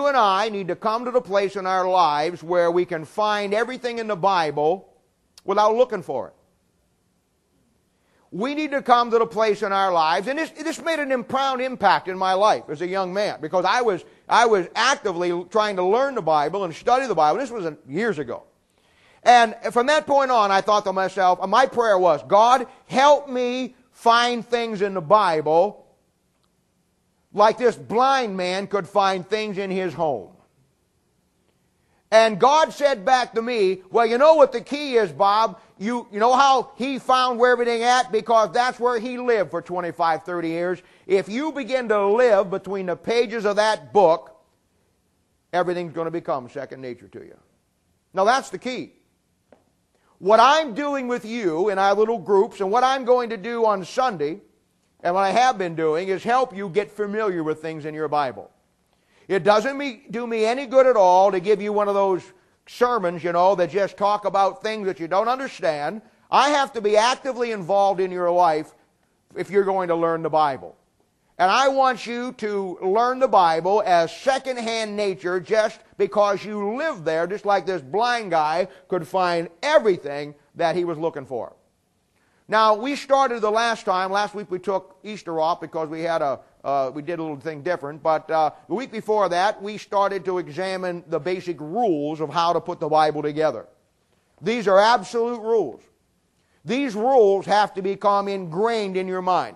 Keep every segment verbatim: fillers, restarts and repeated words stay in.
You and I need to come to the place in our lives where we can find everything in the Bible without looking for it. We need to come to the place in our lives, and this, this made an profound impact in my life as a young man, because I was, I was actively trying to learn the Bible and study the Bible. This was years ago. And from that point on, I thought to myself, my prayer was, God, help me find things in the Bible like this blind man could find things in his home. And God said back to me, well, you know what the key is, Bob? You, you know how he found where everything at? Because that's where he lived for twenty-five, thirty years. If you begin to live between the pages of that book, everything's going to become second nature to you. Now that's the key. What I'm doing with you in our little groups, and what I'm going to do on Sunday, and what I have been doing, is help you get familiar with things in your Bible. It doesn't me, do me any good at all to give you one of those sermons, you know, that just talk about things that you don't understand. I have to be actively involved in your life if you're going to learn the Bible. And I want you to learn the Bible as second-hand nature just because you live there, just like this blind guy could find everything that he was looking for. Now, we started the last time, last week we took Easter off because we had a, uh, we did a little thing different, but uh, the week before that, we started to examine the basic rules of how to put the Bible together. These are absolute rules. These rules have to become ingrained in your mind.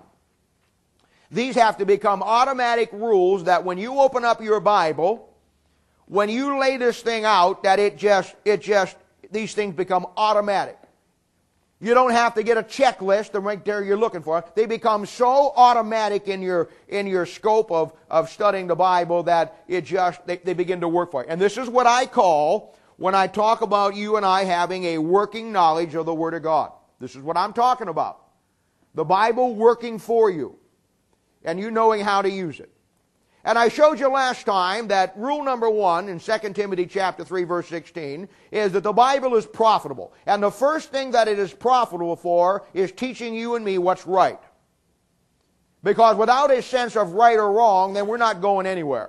These have to become automatic rules that when you open up your Bible, when you lay this thing out, that it just, it just, these things become automatic. You don't have to get a checklist and right there you're looking for it. They become so automatic in your, in your scope of, of studying the Bible that it just, they, they begin to work for you. And this is what I call, when I talk about you and I having a working knowledge of the Word of God. This is what I'm talking about. The Bible working for you, and you knowing how to use it. And I showed you last time that rule number one in Second Timothy chapter three, verse sixteen, is that the Bible is profitable. And the first thing that it is profitable for is teaching you and me what's right. Because without a sense of right or wrong, then we're not going anywhere.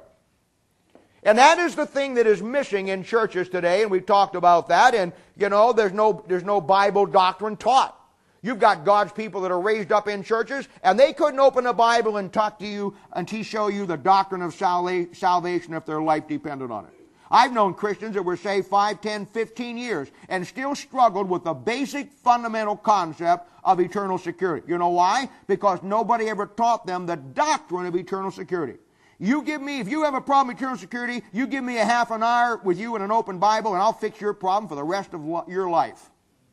And that is the thing that is missing in churches today, and we've talked about that, and, you know, there's no, there's no Bible doctrine taught. You've got God's people that are raised up in churches, and they couldn't open the Bible and talk to you and to show you the doctrine of salvation if their life depended on it. I've known Christians that were saved five, ten, fifteen years and still struggled with the basic fundamental concept of eternal security. You know why? Because nobody ever taught them the doctrine of eternal security. You give me, if you have a problem with eternal security, you give me a half an hour with you in an open Bible and I'll fix your problem for the rest of your life.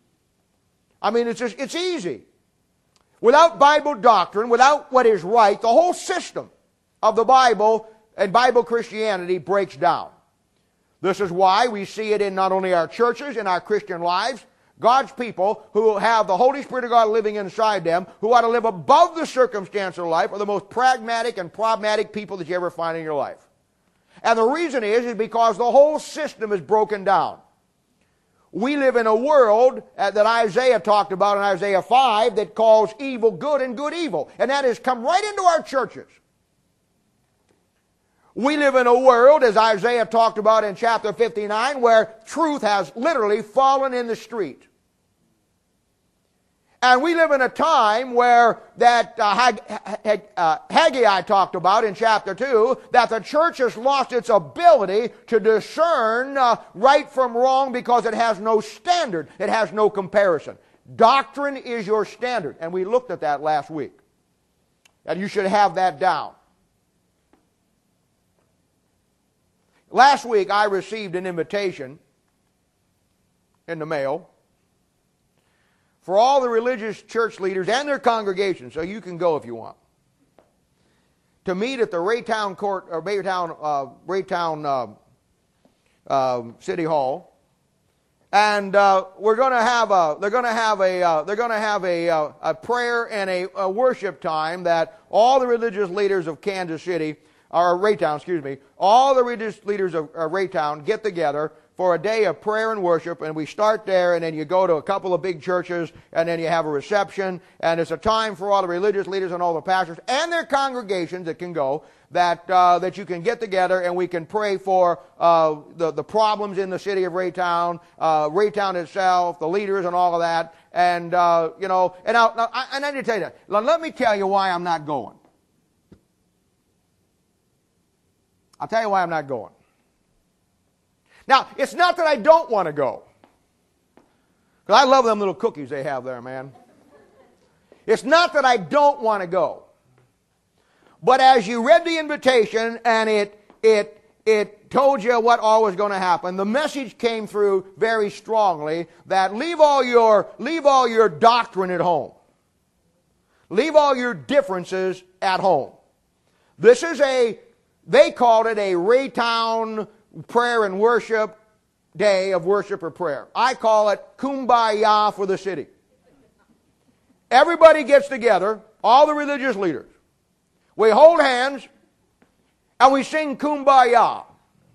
I mean, it's just, it's easy. Without Bible doctrine, without what is right, the whole system of the Bible and Bible Christianity breaks down. This is why we see it in not only our churches, in our Christian lives, God's people who have the Holy Spirit of God living inside them, who ought to live above the circumstance of life, are the most pragmatic and problematic people that you ever find in your life. And the reason is, is because the whole system is broken down. We live in a world uh, that Isaiah talked about in Isaiah five that calls evil good and good evil. And that has come right into our churches. We live in a world, as Isaiah talked about in chapter fifty-nine, where truth has literally fallen in the street. And we live in a time where that uh, Hag, Hag, uh, Haggai talked about in chapter two, that the church has lost its ability to discern uh, right from wrong because it has no standard. It has no comparison. Doctrine is your standard. And we looked at that last week. And you should have that down. Last week I received an invitation in the mail for all the religious church leaders and their congregations, so you can go if you want, to meet at the Raytown Court or Raytown uh, Raytown uh, uh, City Hall, and uh, we're going to have a they're going to have a uh, they're going to have a uh, a prayer and a, a worship time that all the religious leaders of Kansas City or Raytown, excuse me, all the religious leaders of uh, Raytown get together for a day of prayer and worship, and we start there, and then you go to a couple of big churches, and then you have a reception, and it's a time for all the religious leaders and all the pastors and their congregations that can go. that uh, that you can get together and we can pray for uh, the, the problems in the city of Raytown, uh, Raytown itself, the leaders and all of that. And, uh, you know, and, now, now, I, and I need to tell you that. Now, let me tell you why I'm not going. I'll tell you why I'm not going. Now, it's not that I don't want to go. Because I love them little cookies they have there, man. It's not that I don't want to go. But as you read the invitation and it it it told you what all was going to happen, the message came through very strongly that leave all your leave all your doctrine at home. Leave all your differences at home. This is a, they called it a Raytown prayer and worship day of worship or prayer. I call it Kumbaya for the city. Everybody gets together, all the religious leaders. We hold hands and we sing Kumbaya.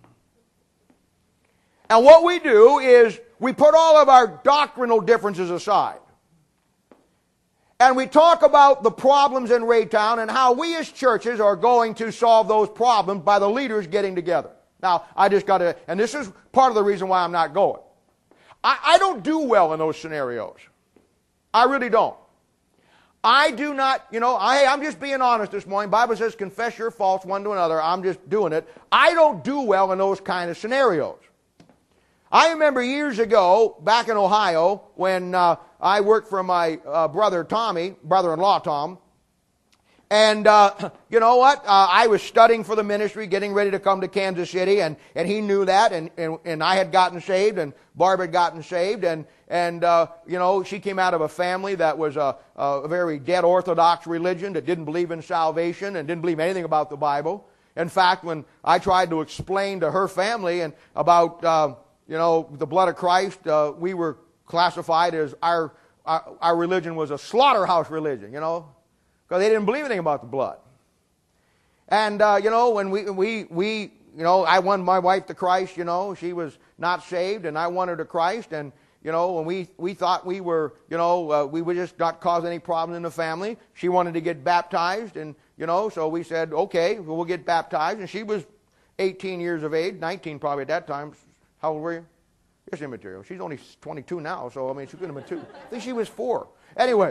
And what we do is we put all of our doctrinal differences aside. And we talk about the problems in Raytown and how we as churches are going to solve those problems by the leaders getting together. Now, I just got to, and this is part of the reason why I'm not going. I, I don't do well in those scenarios. I really don't. I do not, you know, I, I'm just being honest this morning. The Bible says confess your faults one to another. I'm just doing it. I don't do well in those kind of scenarios. I remember years ago, back in Ohio, when uh, I worked for my uh, brother Tommy, brother-in-law Tom, and uh, you know what? Uh, I was studying for the ministry, getting ready to come to Kansas City, and, and he knew that, and, and, and I had gotten saved, and Barb had gotten saved, and, and uh, you know, she came out of a family that was a, a very dead Orthodox religion that didn't believe in salvation and didn't believe anything about the Bible. In fact, when I tried to explain to her family and about, uh, you know, the blood of Christ, uh, we were classified as our, our, our religion was a slaughterhouse religion, you know, because they didn't believe anything about the blood. And, uh, you know, when we, we, we, you know, I won my wife to Christ, you know, she was not saved, and I won her to Christ, and, you know, when we, we thought we were, you know, uh, we would just not cause any problems in the family. She wanted to get baptized, and, you know, so we said, okay, well, we'll get baptized, and she was eighteen years of age, nineteen probably at that time. How old were you? It's immaterial. She's only twenty-two now, so, I mean, she could have been two. I think she was four. Anyway.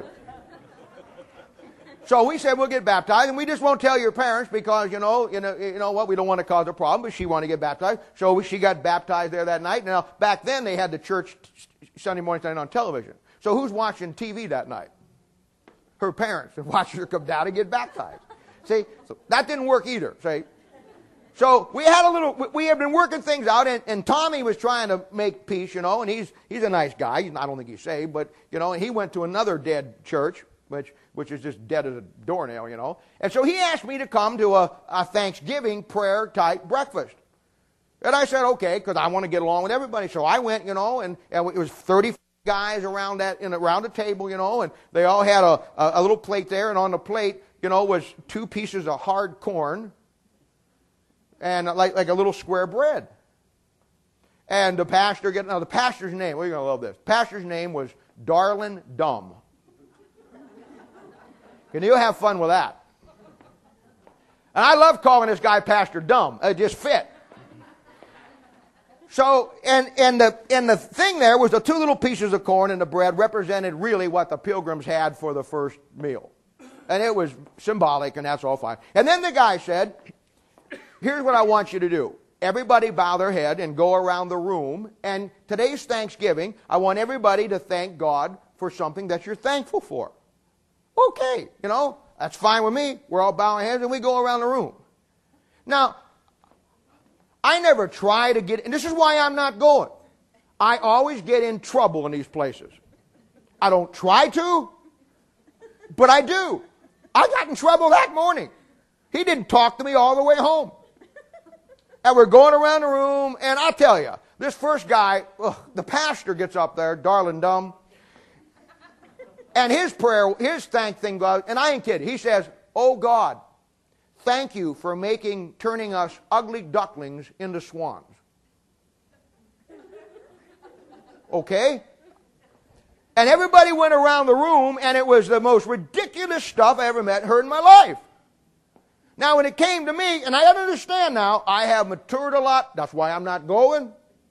So we said we'll get baptized, and we just won't tell your parents because, you know, you know, you know what, we don't want to cause a problem, but she wanted to get baptized. So she got baptized there that night. Now, back then they had the church Sunday morning night on television. So who's watching T V that night? Her parents, and watching her come down and get baptized. See, so that didn't work either, see. So we had a little, we had been working things out, and, and Tommy was trying to make peace, you know, and he's he's a nice guy. He's, I don't think he's saved, but, you know, and he went to another dead church, which which is just dead as a doornail, you know. And so he asked me to come to a, a Thanksgiving prayer-type breakfast. And I said, okay, because I want to get along with everybody. So I went, you know, and, and it was thirty guys around that in around the table, you know, and they all had a, a, a little plate there, and on the plate, you know, was two pieces of hard corn and like, like a little square bread. And the pastor, get now the pastor's name, we're going to love this. The pastor's name was Darlin Dumb. And you'll have fun with that. And I love calling this guy Pastor Dumb. It just fit. So, and, and, the, and the thing there was the two little pieces of corn and the bread represented really what the pilgrims had for the first meal. And it was symbolic, and that's all fine. And then the guy said, here's what I want you to do. Everybody bow their head and go around the room. And today's Thanksgiving, I want everybody to thank God for something that you're thankful for. Okay, you know, that's fine with me. We're all bowing heads and we go around the room. Now, I never try to get, and this is why I'm not going. I always get in trouble in these places. I don't try to, but I do. I got in trouble that morning. He didn't talk to me all the way home. And we're going around the room, and I'll tell you, this first guy, ugh, the pastor gets up there, Darlin Dumb. And his prayer, his thank thing goes, and I ain't kidding. He says, oh God, thank you for making, turning us ugly ducklings into swans. Okay? And everybody went around the room, and it was the most ridiculous stuff I ever met, heard in my life. Now, when it came to me, and I understand now, I have matured a lot. That's why I'm not going.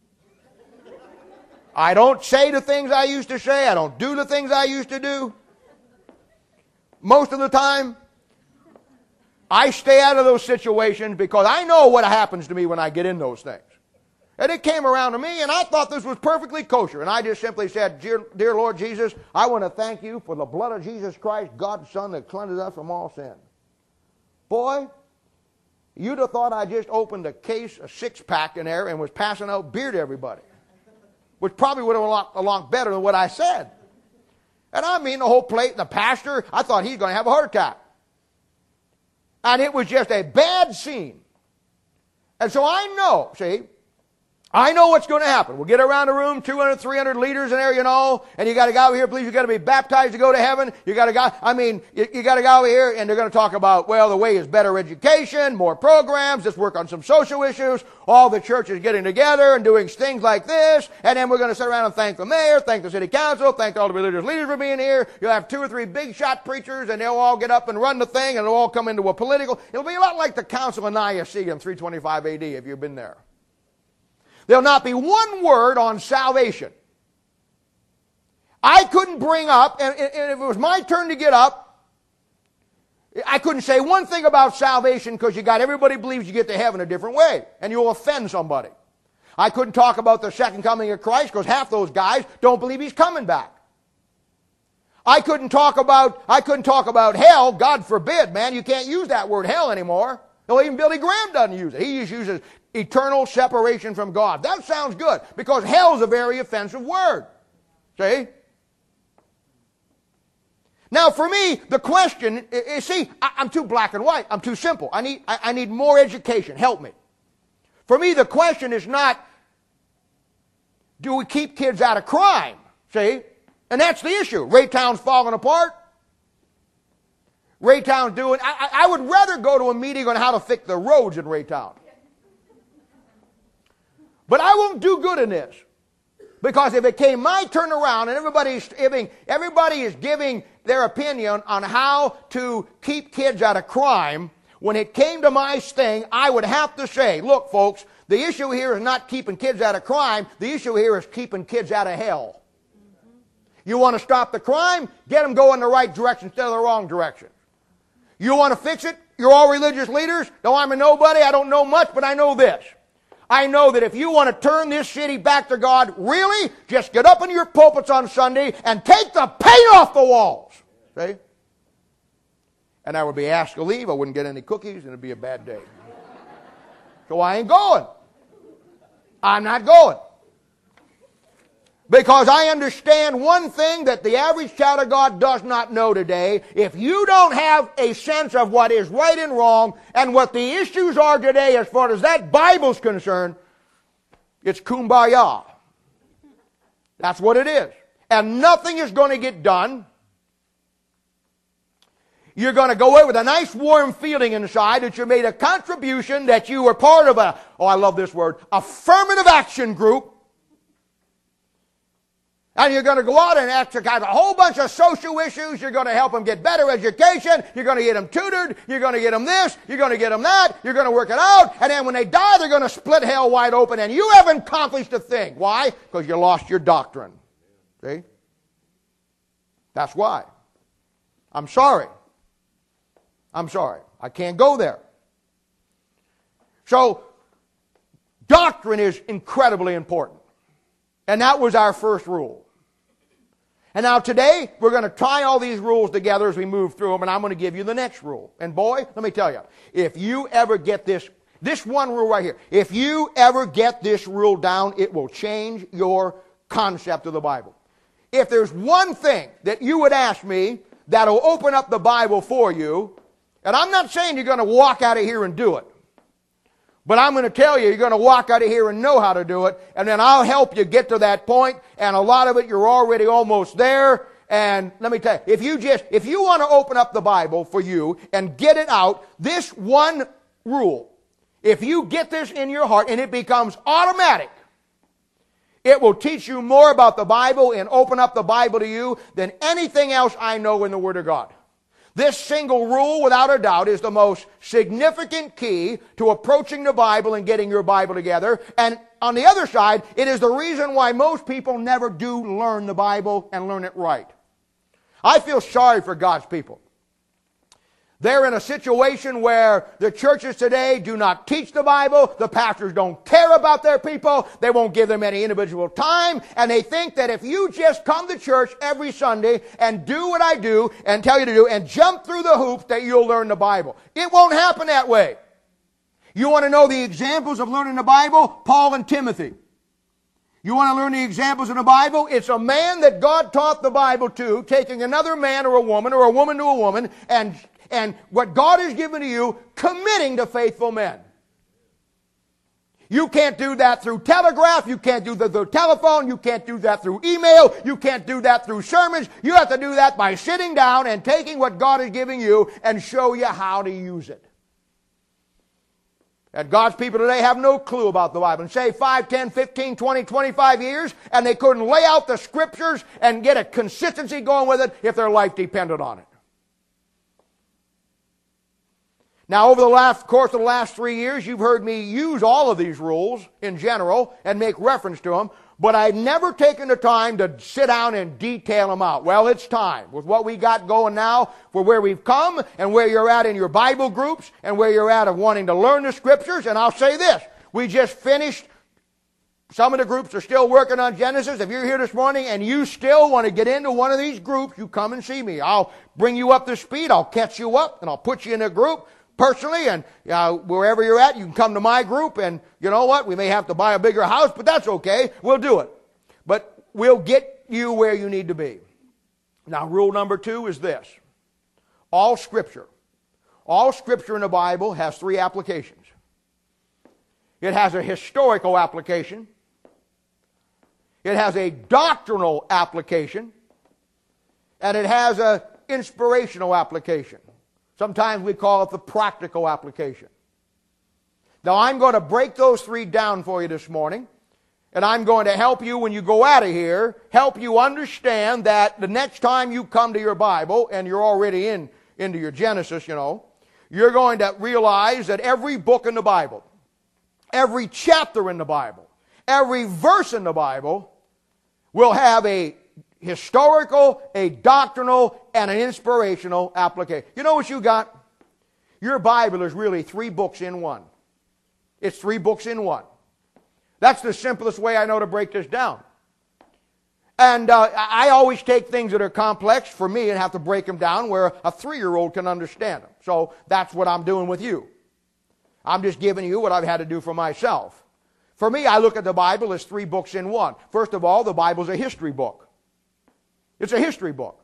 I don't say the things I used to say. I don't do the things I used to do. Most of the time, I stay out of those situations because I know what happens to me when I get in those things. And it came around to me, and I thought this was perfectly kosher. And I just simply said, Dear, dear Lord Jesus, I want to thank you for the blood of Jesus Christ, God's Son, that cleanses us from all sin. Boy, you'd have thought I just opened a case, a six-pack in there, and was passing out beer to everybody. Which probably would have been a lot, a lot better than what I said. And I mean, the whole plate, the pastor, I thought he's going to have a heart attack. And it was just a bad scene. And so I know, see, I know what's going to happen. We'll get around the room, two hundred, three hundred leaders in there, you know, and you got to go over here, please, you got to be baptized to go to heaven. You got to go, I mean, you, you got to go over here, and they're going to talk about, well, the way is better education, more programs, let's work on some social issues. All the churches getting together and doing things like this, and then we're going to sit around and thank the mayor, thank the city council, thank all the religious leaders for being here. You'll have two or three big shot preachers, and they'll all get up and run the thing, and it'll all come into a political. It'll be a lot like the Council of Nicaea in three twenty-five A D if you've been there. There'll not be one word on salvation. I couldn't bring up, and, and if it was my turn to get up, I couldn't say one thing about salvation because you got everybody believes you get to heaven a different way, and you'll offend somebody. I couldn't talk about the second coming of Christ because half those guys don't believe he's coming back. I couldn't talk about, I couldn't talk about hell. God forbid, man, you can't use that word hell anymore. No, even Billy Graham doesn't use it. He just uses eternal separation from God. That sounds good because hell's a very offensive word. See? Now, for me, the question is, see, I'm too black and white. I'm too simple. I need, I need more education. Help me. For me, the question is not, do we keep kids out of crime? See? And that's the issue. Raytown's falling apart. Raytown's doing, I, I would rather go to a meeting on how to fix the roads in Raytown. But I won't do good in this. Because if it came my turn around and everybody's giving, everybody is giving their opinion on how to keep kids out of crime, when it came to my thing, I would have to say, look, folks, the issue here is not keeping kids out of crime. The issue here is keeping kids out of hell. You want to stop the crime? Get them going the right direction instead of the wrong direction. You want to fix it? You're all religious leaders. No, I'm a nobody. I don't know much, but I know this. I know that if you want to turn this city back to God, really, just get up in your pulpits on Sunday and take the paint off the walls. See? And I would be asked to leave. I wouldn't get any cookies, and it'd be a bad day. So I ain't going. I'm not going. Because I understand one thing that the average child of God does not know today. If you don't have a sense of what is right and wrong and what the issues are today as far as that Bible's concerned, it's kumbaya. That's what it is. And nothing is going to get done. You're going to go away with a nice warm feeling inside that you made a contribution, that you were part of a, oh, I love this word, affirmative action group. And you're going to go out and exercise a whole bunch of social issues. You're going to help them get better education. You're going to get them tutored. You're going to get them this. You're going to get them that. You're going to work it out. And then when they die, they're going to split hell wide open. And you haven't accomplished a thing. Why? Because you lost your doctrine. See? That's why. I'm sorry. I'm sorry. I can't go there. So, doctrine is incredibly important. And that was our first rule. And now today, we're going to tie all these rules together as we move through them, and I'm going to give you the next rule. And boy, let me tell you, if you ever get this, this one rule right here, if you ever get this rule down, it will change your concept of the Bible. If there's one thing that you would ask me that'll open up the Bible for you, and I'm not saying you're going to walk out of here and do it, but I'm going to tell you, you're going to walk out of here and know how to do it, and then I'll help you get to that point, and a lot of it you're already almost there. And let me tell you, if you just, if you want to open up the Bible for you and get it out, this one rule, if you get this in your heart and it becomes automatic, it will teach you more about the Bible and open up the Bible to you than anything else I know in the Word of God. This single rule, without a doubt, is the most significant key to approaching the Bible and getting your Bible together. And on the other side, it is the reason why most people never do learn the Bible and learn it right. I feel sorry for God's people. They're in a situation where the churches today do not teach the Bible. The pastors don't care about their people. They won't give them any individual time. And they think that if you just come to church every Sunday and do what I do and tell you to do and jump through the hoops, that you'll learn the Bible. It won't happen that way. You want to know the examples of learning the Bible? Paul and Timothy. You want to learn the examples in the Bible? It's a man that God taught the Bible to, taking another man or a woman or a woman to a woman and And what God has given to you, committing to faithful men. You can't do that through telegraph. You can't do that through telephone. You can't do that through email. You can't do that through sermons. You have to do that by sitting down and taking what God is giving you and show you how to use it. And God's people today have no clue about the Bible. And say five, ten, fifteen, twenty, twenty-five years, and they couldn't lay out the Scriptures and get a consistency going with it if their life depended on it. Now, over the last course of the last three years, you've heard me use all of these rules in general and make reference to them, but I've never taken the time to sit down and detail them out. Well, it's time. With what we got going now, for where we've come and where you're at in your Bible groups and where you're at of wanting to learn the Scriptures, and I'll say this, we just finished, some of the groups are still working on Genesis. If you're here this morning and you still want to get into one of these groups, you come and see me. I'll bring you up to speed, I'll catch you up, and I'll put you in a group personally, and uh, wherever you're at, you can come to my group, and you know what? We may have to buy a bigger house, but that's okay. We'll do it. But we'll get you where you need to be. Now, rule number two is this. All Scripture, all Scripture in the Bible has three applications. It has a historical application. It has a doctrinal application. And it has an inspirational application. Sometimes we call it the practical application. Now, I'm going to break those three down for you this morning, and I'm going to help you when you go out of here, help you understand that the next time you come to your Bible, and you're already in into your Genesis, you know, you're going to realize that every book in the Bible, every chapter in the Bible, every verse in the Bible will have a historical, a doctrinal, and an inspirational application. You know what you got? Your Bible is really three books in one. It's three books in one. That's the simplest way I know to break this down. And uh, I always take things that are complex for me and have to break them down where a three-year-old can understand them. So that's what I'm doing with you. I'm just giving you what I've had to do for myself. For me, I look at the Bible as three books in one. First of all, the Bible's a history book. It's a history book.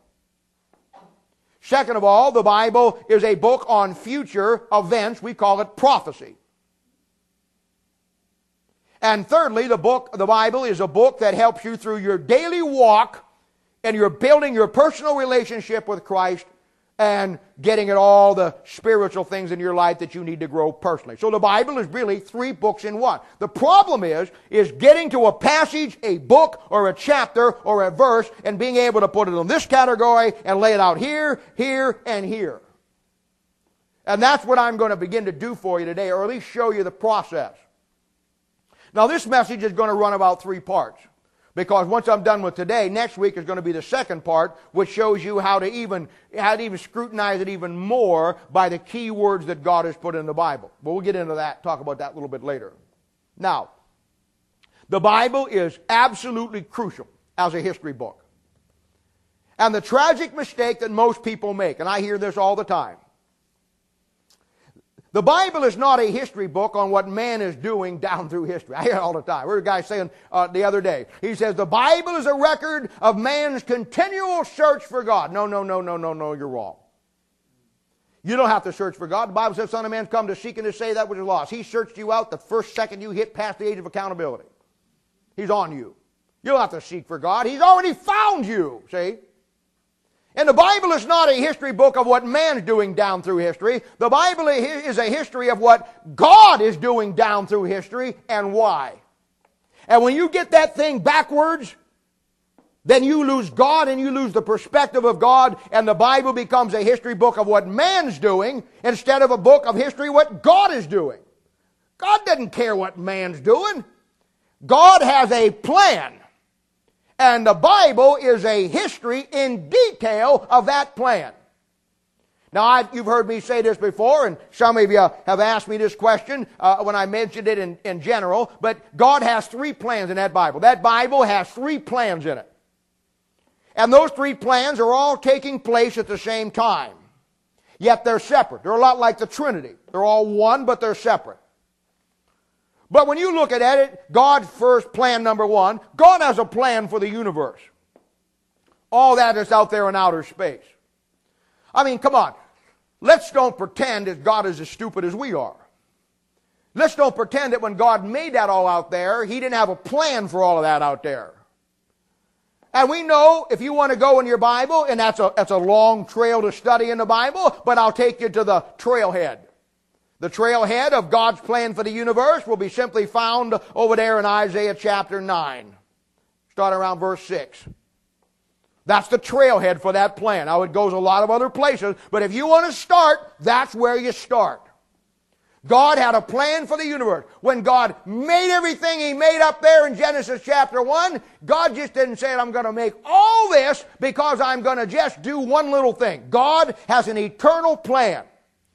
Second of all, the Bible is a book on future events. We call it prophecy. And thirdly, the book, the Bible is a book that helps you through your daily walk and you're building your personal relationship with Christ and getting at all the spiritual things in your life that you need to grow personally. So the Bible is really three books in one. The problem is, is getting to a passage, a book, or a chapter, or a verse, and being able to put it in this category and lay it out here, here, and here. And that's what I'm going to begin to do for you today, or at least show you the process. Now this message is going to run about three parts. Because once I'm done with today, next week is going to be the second part, which shows you how to even how to even scrutinize it even more by the key words that God has put in the Bible. But we'll get into that, talk about that a little bit later. Now, the Bible is absolutely crucial as a history book. And the tragic mistake that most people make, and I hear this all the time, the Bible is not a history book on what man is doing down through history. I hear it all the time. We heard a guy saying uh, the other day, he says, the Bible is a record of man's continual search for God. No, no, no, no, no, no, you're wrong. You don't have to search for God. The Bible says, Son of Man's come to seek and to save that which is lost. He searched you out the first second you hit past the age of accountability. He's on you. You don't have to seek for God. He's already found you, see? And the Bible is not a history book of what man's doing down through history. The Bible is a history of what God is doing down through history and why. And when you get that thing backwards, then you lose God and you lose the perspective of God, and the Bible becomes a history book of what man's doing instead of a book of history what God is doing. God doesn't care what man's doing. God has a plan. And the Bible is a history in detail of that plan. Now, I've, you've heard me say this before, and some of you have asked me this question uh, when I mentioned it in, in general, but God has three plans in that Bible. That Bible has three plans in it. And those three plans are all taking place at the same time. Yet they're separate. They're a lot like the Trinity. They're all one, but they're separate. But when you look at it, God's first plan, number one, God has a plan for the universe. All that is out there in outer space. I mean, come on. Let's don't pretend that God is as stupid as we are. Let's don't pretend that when God made that all out there, He didn't have a plan for all of that out there. And we know, if you want to go in your Bible, and that's a, that's a long trail to study in the Bible, but I'll take you to the trailhead. The trailhead of God's plan for the universe will be simply found over there in Isaiah chapter nine. Starting around verse six. That's the trailhead for that plan. Now, it goes a lot of other places, but if you want to start, that's where you start. God had a plan for the universe. When God made everything He made up there in Genesis chapter one, God just didn't say, I'm going to make all this because I'm going to just do one little thing. God has an eternal plan.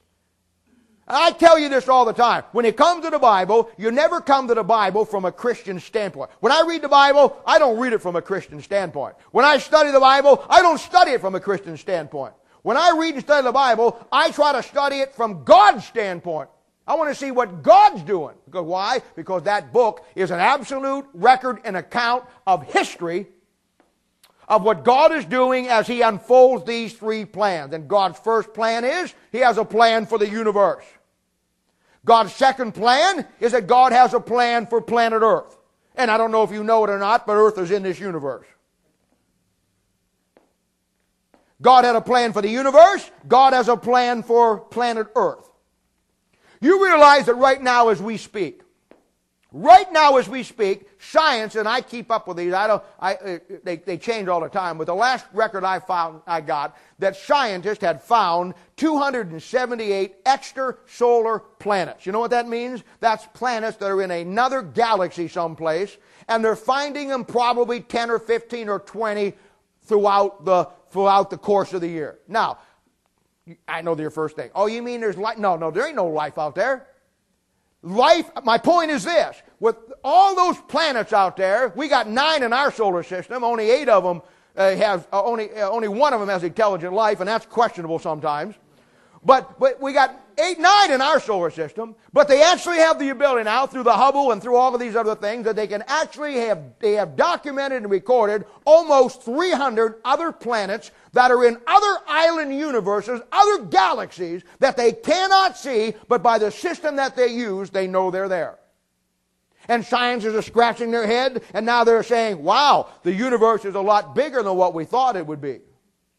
I tell you this all the time. When it comes to the Bible, you never come to the Bible from a Christian standpoint. When I read the Bible, I don't read it from a Christian standpoint. When I study the Bible, I don't study it from a Christian standpoint. When I read and study the Bible, I try to study it from God's standpoint. I want to see what God's doing. Because why? Because that book is an absolute record and account of history of what God is doing as He unfolds these three plans. And God's first plan is He has a plan for the universe. God's second plan is that God has a plan for planet Earth. And I don't know if you know it or not, but Earth is in this universe. God had a plan for the universe. God has a plan for planet Earth. You realize that right now as we speak, right now as we speak, science, and I keep up with these, I don't, I, uh, they, they change all the time, but the last record I found, I got, that scientists had found two hundred seventy-eight extrasolar planets. You know what that means? That's planets that are in another galaxy someplace, and they're finding them probably ten or fifteen or twenty throughout the, throughout the course of the year. Now, I know your first thing. Oh, you mean there's life? No, no, there ain't no life out there. Life, my point is this. With all those planets out there, we got nine in our solar system. Only eight of them uh, have, uh, only, uh, only one of them has intelligent life, and that's questionable sometimes. But, but we got eight, nine in our solar system, but they actually have the ability now through the Hubble and through all of these other things that they can actually have, they have documented and recorded almost three hundred other planets that are in other island universes, other galaxies that they cannot see, but by the system that they use, they know they're there. And scientists are scratching their head, and now they're saying, wow, the universe is a lot bigger than what we thought it would be.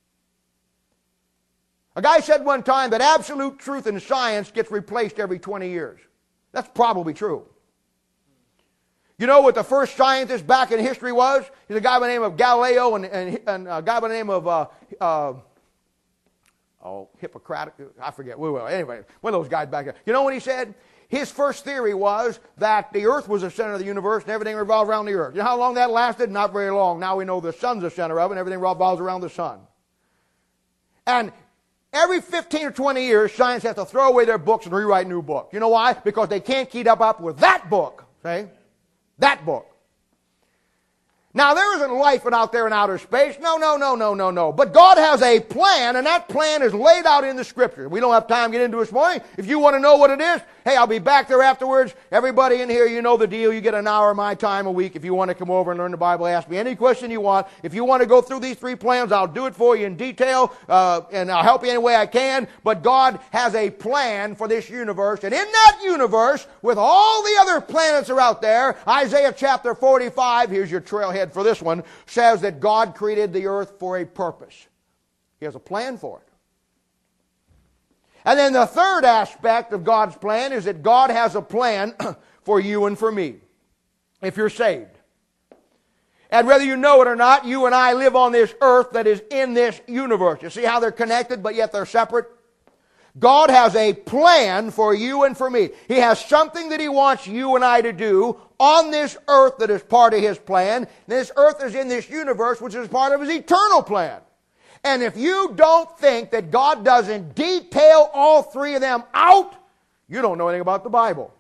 A guy said one time that absolute truth in science gets replaced every twenty years. That's probably true. You know what the first scientist back in history was? He's a guy by the name of Galileo and, and, and a guy by the name of, uh, uh, oh, Hippocratic, I forget. Well, anyway, one of those guys back there. You know what he said? His first theory was that the earth was the center of the universe and everything revolved around the earth. You know how long that lasted? Not very long. Now we know the sun's the center of it and everything revolves around the sun. And every fifteen or twenty years, science has to throw away their books and rewrite new books. You know why? Because they can't keep up, up with that book. See? That book. Now, there isn't life out there in outer space. No, no, no, no, no, no. But God has a plan, and that plan is laid out in the Scripture. We don't have time to get into it this morning. If you want to know what it is, hey, I'll be back there afterwards. Everybody in here, you know the deal. You get an hour of my time a week if you want to come over and learn the Bible. Ask me any question you want. If you want to go through these three plans, I'll do it for you in detail, uh, and I'll help you any way I can. But God has a plan for this universe, and in that universe, with all the other planets that are out there, Isaiah chapter forty-five, here's your trailhead for this one, says that God created the earth for a purpose. He has a plan for it. And then the third aspect of God's plan is that God has a plan for you and for me, if you're saved. And whether you know it or not, you and I live on this earth that is in this universe. You see how they're connected, but yet they're separate? God has a plan for you and for me. He has something that He wants you and I to do on this earth that is part of His plan. This earth is in this universe, which is part of His eternal plan. And if you don't think that God doesn't detail all three of them out, you don't know anything about the Bible.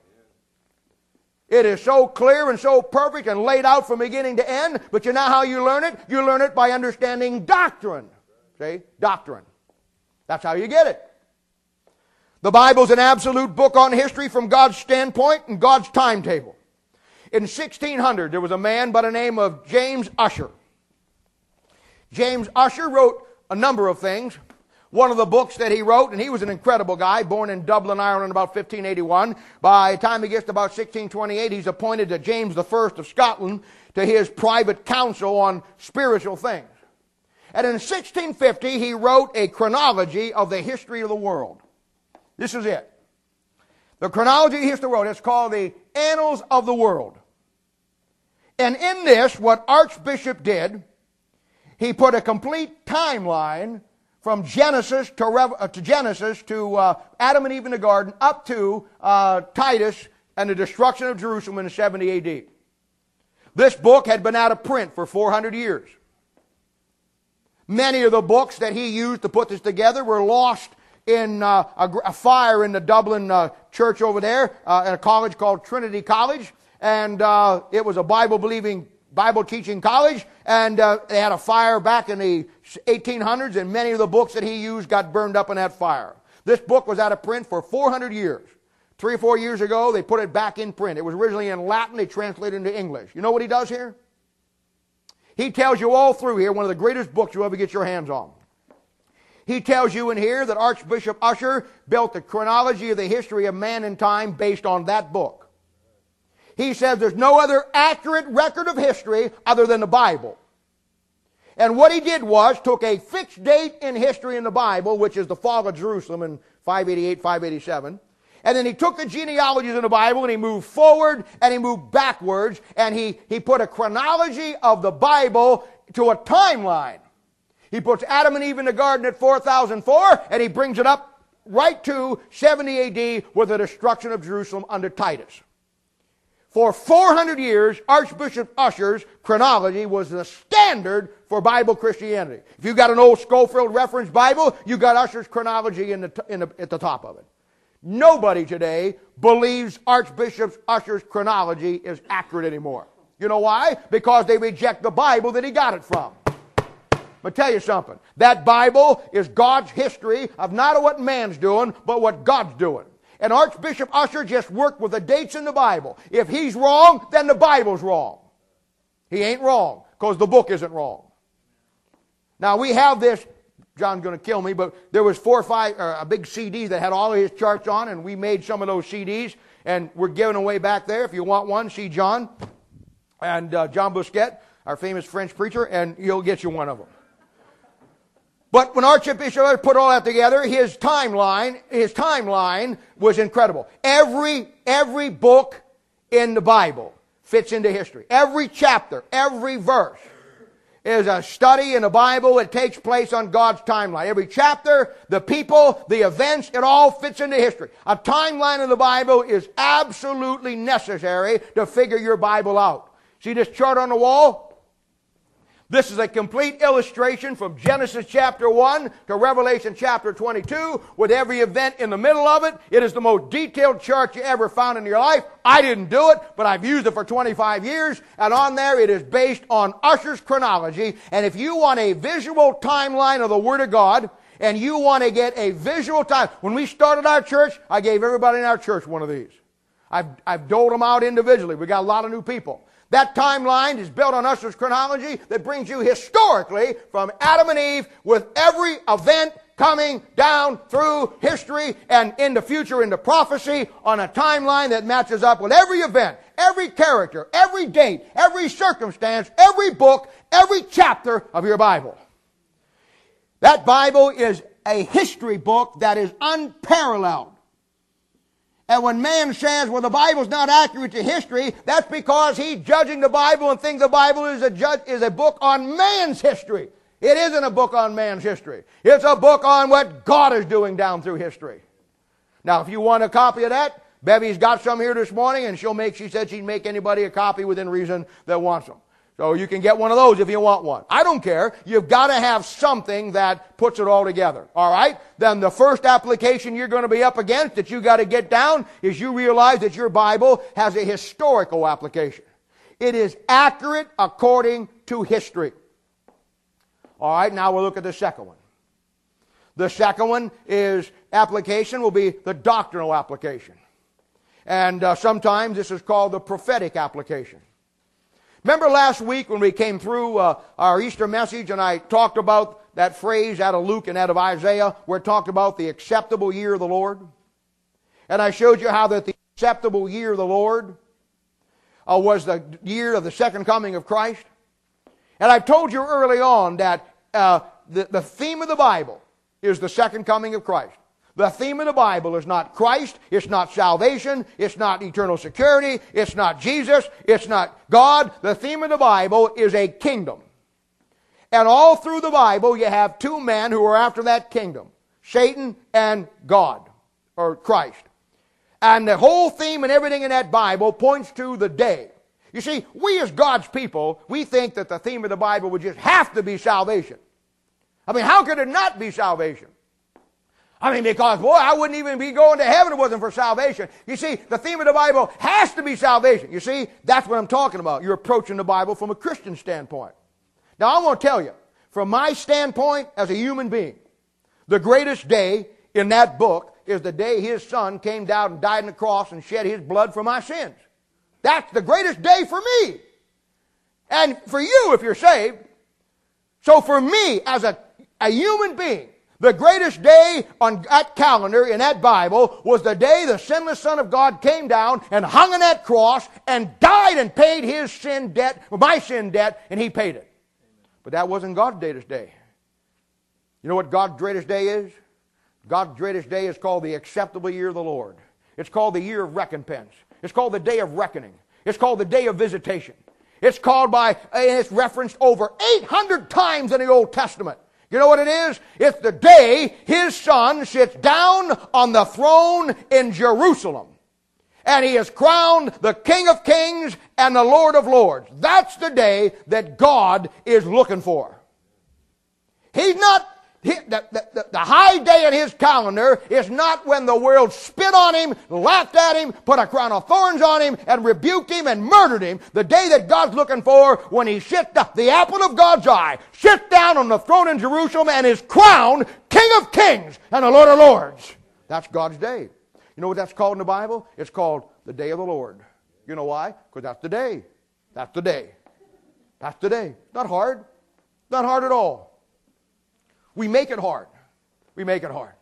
It is so clear and so perfect and laid out from beginning to end, but you know how you learn it? You learn it by understanding doctrine. See? Doctrine. That's how you get it. The Bible's an absolute book on history from God's standpoint and God's timetable. In sixteen hundred, there was a man by the name of James Ussher. James Ussher wrote a number of things. One of the books that he wrote, and he was an incredible guy, born in Dublin, Ireland, about fifteen eighty-one. By the time he gets to about sixteen twenty-eight, he's appointed to James the First of Scotland to his private counsel on spiritual things. And in sixteen fifty, he wrote a chronology of the history of the world. This is it. The chronology of the history of the world. It's called the Annals of the World. And in this, what Archbishop did, he put a complete timeline from Genesis to, Rev- uh, to Genesis to uh, Adam and Eve in the garden up to uh, Titus and the destruction of Jerusalem in seventy A D. This book had been out of print for four hundred years. Many of the books that he used to put this together were lost in uh, a, a fire in the Dublin uh, church over there, uh, at a college called Trinity College. And uh, it was a Bible-believing, Bible-teaching college. And uh, they had a fire back in the eighteen hundreds, and many of the books that he used got burned up in that fire. This book was out of print for four hundred years. Three or four years ago, they put it back in print. It was originally in Latin. They translated it into English. You know what he does here? He tells you all through here, one of the greatest books you'll ever get your hands on. He tells you in here that Archbishop Ussher built the chronology of the history of man and time based on that book. He says there's no other accurate record of history other than the Bible. And what he did was took a fixed date in history in the Bible, which is the fall of Jerusalem in five eighty-eight, five eighty-seven. And then he took the genealogies in the Bible and he moved forward and he moved backwards. And he, he put a chronology of the Bible to a timeline. He puts Adam and Eve in the garden at four thousand four, and he brings it up right to seventy A D with the destruction of Jerusalem under Titus. For four hundred years, Archbishop Ussher's chronology was the standard for Bible Christianity. If you got an old Schofield Reference Bible, you got Ussher's chronology in the, in the, at the top of it. Nobody today believes Archbishop Ussher's chronology is accurate anymore. You know why? Because they reject the Bible that he got it from. But tell you something, that Bible is God's history of not what man's doing, but what God's doing. And Archbishop Ussher just worked with the dates in the Bible. If he's wrong, then the Bible's wrong. He ain't wrong, because the book isn't wrong. Now we have this, John's going to kill me, but there was four or five, or a big C D that had all of his charts on, and we made some of those C Ds, and we're giving away back there. If you want one, see John, and uh, John Bousquet, our famous French preacher, and he'll get you one of them. But when Archbishop put all that together, his timeline, his timeline was incredible. Every, every book in the Bible fits into history. Every chapter, every verse is a study in the Bible that takes place on God's timeline. Every chapter, the people, the events, it all fits into history. A timeline of the Bible is absolutely necessary to figure your Bible out. See this chart on the wall? This is a complete illustration from Genesis chapter one to Revelation chapter twenty-two with every event in the middle of it. It is the most detailed chart you ever found in your life. I didn't do it, but I've used it for twenty-five years. And on there it is based on Ussher's chronology. And if you want a visual timeline of the Word of God, and you want to get a visual time. When we started our church, I gave everybody in our church one of these. I've, I've doled them out individually. We got a lot of new people. That timeline is built on Ussher's chronology that brings you historically from Adam and Eve with every event coming down through history and in the future into prophecy on a timeline that matches up with every event, every character, every date, every circumstance, every book, every chapter of your Bible. That Bible is a history book that is unparalleled. And when man says, well, the Bible's not accurate to history, that's because he's judging the Bible and thinks the Bible is a, judge, is a book on man's history. It isn't a book on man's history. It's a book on what God is doing down through history. Now, if you want a copy of that, Bevy's got some here this morning, and she'll make, she said she'd make anybody a copy within reason that wants them. So you can get one of those if you want one. I don't care. You've got to have something that puts it all together. All right? Then the first application you're going to be up against that you got to get down is you realize that your Bible has a historical application. It is accurate according to history. All right, now we'll look at the second one. The second one is application will be the doctrinal application. And uh, sometimes this is called the prophetic application. Remember last week when we came through uh, our Easter message and I talked about that phrase out of Luke and out of Isaiah where it talked about the acceptable year of the Lord? And I showed you how that the acceptable year of the Lord uh, was the year of the second coming of Christ. And I told you early on that uh, the, the theme of the Bible is the second coming of Christ. The theme of the Bible is not Christ, it's not salvation, it's not eternal security, it's not Jesus, it's not God. The theme of the Bible is a kingdom. And all through the Bible you have two men who are after that kingdom, Satan and God, or Christ. And the whole theme and everything in that Bible points to the day. You see, we as God's people, we think that the theme of the Bible would just have to be salvation. I mean, how could it not be salvation? I mean, because, boy, I wouldn't even be going to heaven if it wasn't for salvation. You see, the theme of the Bible has to be salvation. You see, that's what I'm talking about. You're approaching the Bible from a Christian standpoint. Now, I want to tell you, from my standpoint as a human being, the greatest day in that book is the day His Son came down and died on the cross and shed His blood for my sins. That's the greatest day for me. And for you, if you're saved. So for me, as a, a human being, the greatest day on that calendar in that Bible was the day the sinless Son of God came down and hung on that cross and died and paid His sin debt, my sin debt, and He paid it. But that wasn't God's greatest day. You know what God's greatest day is? God's greatest day is called the acceptable year of the Lord. It's called the year of recompense. It's called the day of reckoning. It's called the day of visitation. It's called by, and it's referenced over eight hundred times in the Old Testament. You know what it is? It's the day His Son sits down on the throne in Jerusalem. And He is crowned the King of Kings and the Lord of Lords. That's the day that God is looking for. He's not, he, the, the, the high day in His calendar is not when the world spit on Him, laughed at Him, put a crown of thorns on Him, and rebuked Him and murdered Him. The day that God's looking for when He sits down, the apple of God's eye, sits down on the throne in Jerusalem and is crowned King of Kings and the Lord of Lords. That's God's day. You know what that's called in the Bible? It's called the day of the Lord. You know why? Because that's the day. That's the day. That's the day. Not hard. Not hard at all. We make it hard. We make it hard.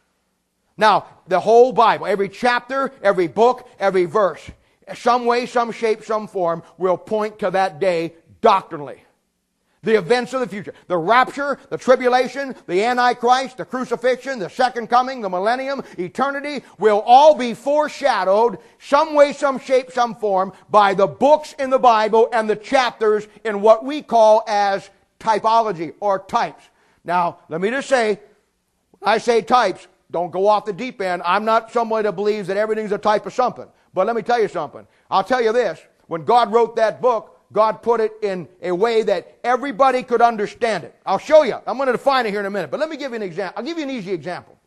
Now, the whole Bible, every chapter, every book, every verse, some way, some shape, some form, will point to that day doctrinally. The events of the future. The rapture, the tribulation, the Antichrist, the crucifixion, the second coming, the millennium, eternity, will all be foreshadowed some way, some shape, some form by the books in the Bible and the chapters in what we call as typology or types. Now, let me just say, when I say types, don't go off the deep end. I'm not somebody that believes that everything's a type of something. But let me tell you something. I'll tell you this. When God wrote that book, God put it in a way that everybody could understand it. I'll show you. I'm going to define it here in a minute. But let me give you an example. I'll give you an easy example.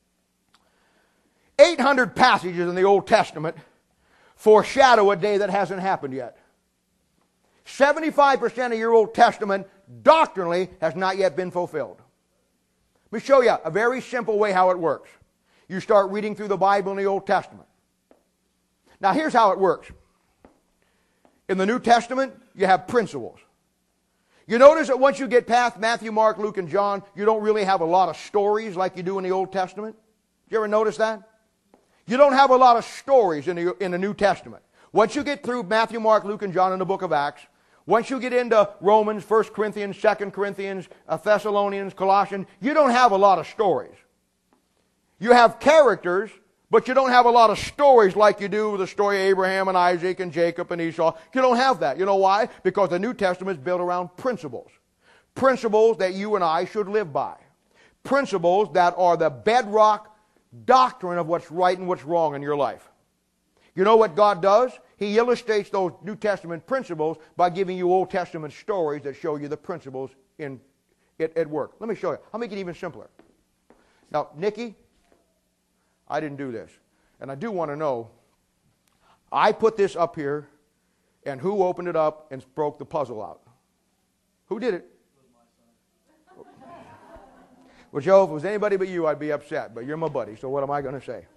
eight hundred passages in the Old Testament foreshadow a day that hasn't happened yet. seventy-five percent of your Old Testament doctrinally has not yet been fulfilled. Let me show you a very simple way how it works. You start reading through the Bible in the Old Testament. Now here's how it works. In the New Testament, you have principles. You notice that once you get past Matthew, Mark, Luke, and John, you don't really have a lot of stories like you do in the Old Testament. Did you ever notice that? You don't have a lot of stories in the, in the New Testament. Once you get through Matthew, Mark, Luke, and John in the book of Acts, once you get into Romans, First Corinthians, Second Corinthians, uh, Thessalonians, Colossians, you don't have a lot of stories. You have characters, But you don't have a lot of stories like you do with the story of Abraham and Isaac and Jacob and Esau. You don't have that. You know why? Because the New Testament is built around principles. Principles that you and I should live by. Principles that are the bedrock doctrine of what's right and what's wrong in your life. You know what God does? He illustrates those New Testament principles by giving you Old Testament stories that show you the principles in at, at work. Let me show you. I'll make it even simpler. Now, Nikki, I didn't do this. And I do want to know, I put this up here, and who opened it up and broke the puzzle out? Who did it? Well, Joe, if it was anybody but you, I'd be upset. But you're my buddy, so what am I going to say?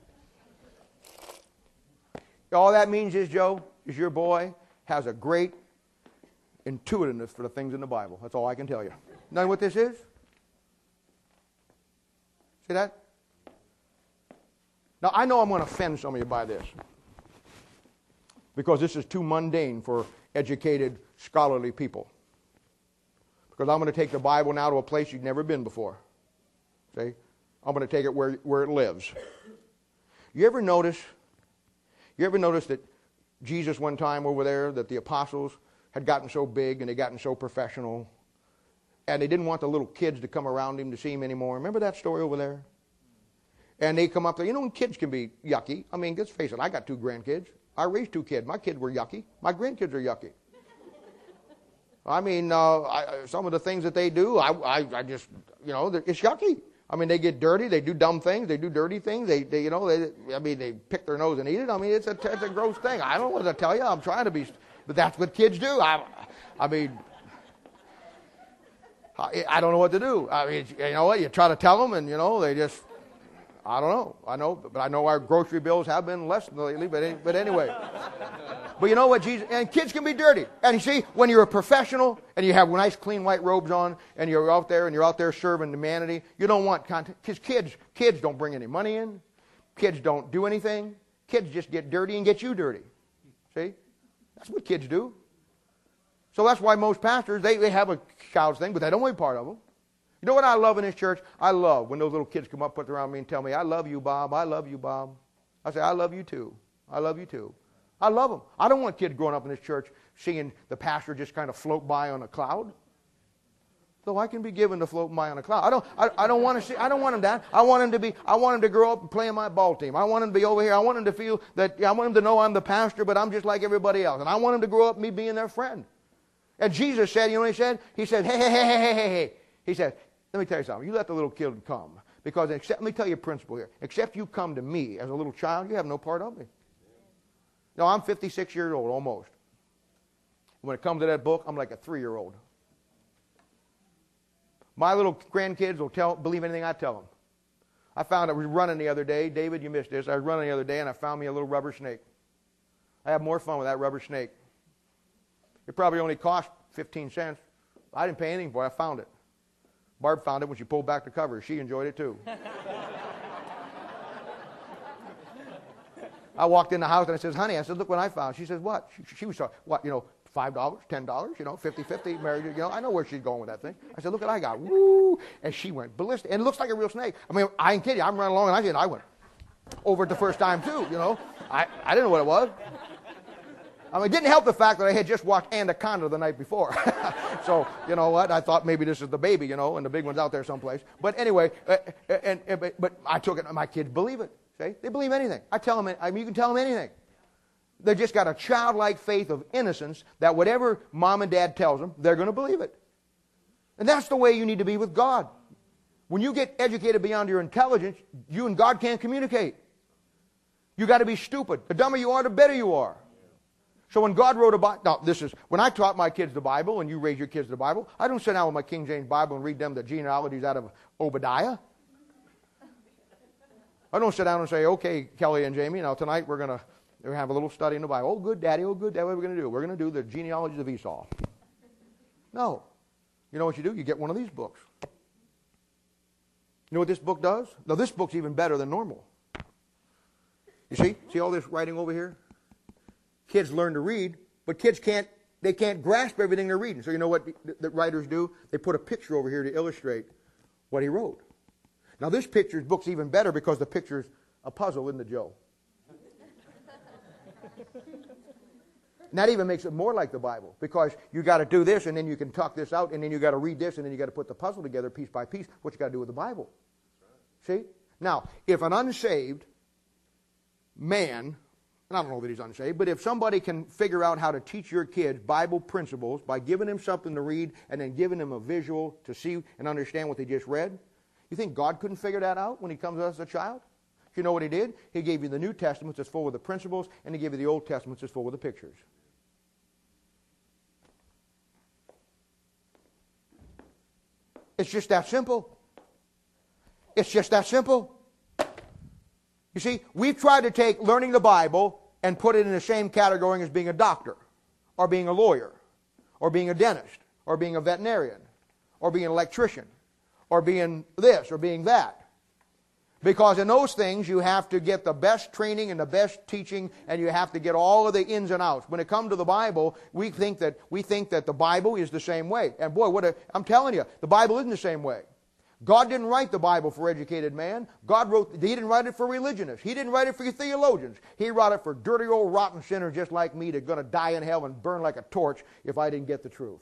All that means is, Joe, is your boy has a great intuitiveness for the things in the Bible. That's all I can tell you. Know what this is? See that? Now, I know I'm going to offend some of you by this, because this is too mundane for educated, scholarly people. Because I'm going to take the Bible now to a place you've never been before. See? I'm going to take it where, where it lives. You ever notice, you ever notice that Jesus one time over there, that the apostles had gotten so big and they gotten so professional, and they didn't want the little kids to come around him to see him anymore? Remember that story over there? And they come up there. You know, kids can be yucky. I mean, let's face it, I got two grandkids. I raised two kids. My kids were yucky. My grandkids are yucky. I mean, uh, I, some of the things that they do, I, I, I just, you know, it's yucky. I mean, they get dirty. They do dumb things. They do dirty things. They, they you know, they, I mean, they pick their nose and eat it. I mean, it's a, it's a gross thing. I don't know what to tell you. I'm trying to be, but that's what kids do. I, I mean, I, I don't know what to do. I mean, you know what? You try to tell them, and you know, they just, I don't know. I know, but I know our grocery bills have been less lately. But but anyway. But you know what, Jesus, and kids can be dirty. And you see, when you're a professional and you have nice clean white robes on and you're out there and you're out there serving humanity, you don't want content. Because kids, kids don't bring any money in. Kids don't do anything. Kids just get dirty and get you dirty. See? That's what kids do. So that's why most pastors, they, they have a child's thing, but they don't want to be part of them. You know what I love in this church? I love when those little kids come up, put around me and tell me, I love you, Bob. I love you, Bob. I say, I love you too. I love you too. I love them. I don't want kids growing up in this church seeing the pastor just kind of float by on a cloud. So I can be given to floating by on a cloud. I don't. I, I don't want to see. I don't want them that. I want them to be. I want them to grow up and play in my ball team. I want them to be over here. I want them to feel that. I want them to know I'm the pastor, but I'm just like everybody else. And I want them to grow up me being their friend. And Jesus said, you know what he said? He said, hey, hey, hey, hey, hey, hey, hey. He said, let me tell you something. You let the little kid come, because except, let me tell you a principle here. Except you come to me as a little child, you have no part of me. No, I'm fifty-six years old, almost. When it comes to that book, I'm like a three-year-old. My little grandkids will tell, believe anything I tell them. I found I was running the other day. David, you missed this. I was running the other day, and I found me a little rubber snake. I had more fun with that rubber snake. It probably only cost fifteen cents. I didn't pay anything for it. I found it. Barb found it when she pulled back the cover. She enjoyed it, too. I walked in the house and I says, honey, I said, look what I found. She says, what? She, she was talking, what, you know, five dollars, ten dollars, you know, fifty-fifty, married, you know, I know where she's going with that thing. I said, look what I got. Woo! And she went ballistic. And it looks like a real snake. I mean, I ain't kidding you. I'm running along and I did. I went over it the first time too, you know. I, I didn't know what it was. I mean, it didn't help the fact that I had just watched Anaconda the night before. So, you know what? I thought maybe this is the baby, you know, and the big one's out there someplace. But anyway, uh, and, and but, but I took it, and my kids believe it. See? They believe anything. I tell them, I mean, you can tell them anything. They've just got a childlike faith of innocence that whatever mom and dad tells them, they're going to believe it. And that's the way you need to be with God. When you get educated beyond your intelligence, you and God can't communicate. You got to be stupid. The dumber you are, the better you are. So when God wrote a Bible, now this is, when I taught my kids the Bible and you raise your kids the Bible, I don't sit down with my King James Bible and read them the genealogies out of Obadiah. I don't sit down and say, okay, Kelly and Jamie, now tonight we're going to we're gonna have a little study in the Bible. Oh, good, Daddy, oh, good, Daddy, what are we going to do? We're going to do the genealogies of Esau. No. You know what you do? You get one of these books. You know what this book does? Now, this book's even better than normal. You see? See all this writing over here? Kids learn to read, but kids can't, they can't grasp everything they're reading. So you know what the, the writers do? They put a picture over here to illustrate what he wrote. Now, this picture's book's even better because the picture's a puzzle, isn't it, Joe? And that even makes it more like the Bible, because you got to do this, and then you can talk this out, and then you got to read this, and then you got to put the puzzle together piece by piece. What you got to do with the Bible? See? Now, if an unsaved man, and I don't know that he's unsaved, but if somebody can figure out how to teach your kids Bible principles by giving them something to read and then giving them a visual to see and understand what they just read, you think God couldn't figure that out when he comes to us as a child? You know what he did? He gave you the New Testament that's full with the principles, and he gave you the Old Testament that's full with the pictures. It's just that simple. It's just that simple. You see, we've tried to take learning the Bible and put it in the same category as being a doctor, or being a lawyer, or being a dentist, or being a veterinarian, or being an electrician, or being this, or being that. Because in those things, you have to get the best training and the best teaching, and you have to get all of the ins and outs. When it comes to the Bible, we think that we think that the Bible is the same way. And boy, what a, I'm telling you, the Bible isn't the same way. God didn't write the Bible for educated man. God wrote, He didn't write it for religionists. He didn't write it for theologians. He wrote it for dirty old rotten sinners just like me that are going to die in hell and burn like a torch if I didn't get the truth.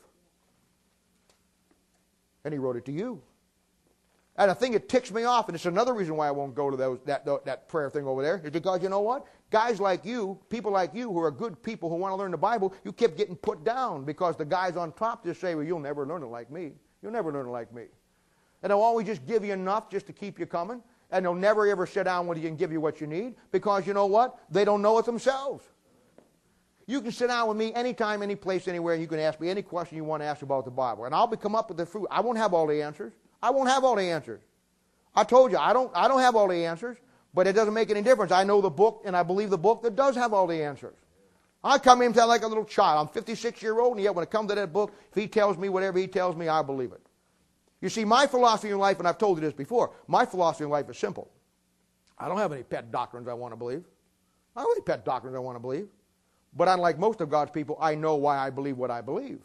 And He wrote it to you. And the thing that ticks me off, and it's another reason why I won't go to those, that, that prayer thing over there, is because you know what? Guys like you, people like you who are good people who want to learn the Bible, you kept getting put down because the guys on top just say, well, you'll never learn it like me. You'll never learn it like me. And they'll always just give you enough just to keep you coming, and they'll never ever sit down with you and give you what you need because you know what? They don't know it themselves. You can sit down with me anytime, any place, anywhere, and you can ask me any question you want to ask about the Bible, and I'll be come up with the fruit. I won't have all the answers. I won't have all the answers. I told you, I don't, I don't have all the answers, but it doesn't make any difference. I know the book, and I believe the book that does have all the answers. I come in and tell like a little child. I'm fifty-six years old, and yet when it comes to that book, if he tells me whatever he tells me, I believe it. You see, my philosophy in life, and I've told you this before, my philosophy in life is simple. I don't have any pet doctrines I want to believe. I don't have any pet doctrines I want to believe. But unlike most of God's people, I know why I believe what I believe.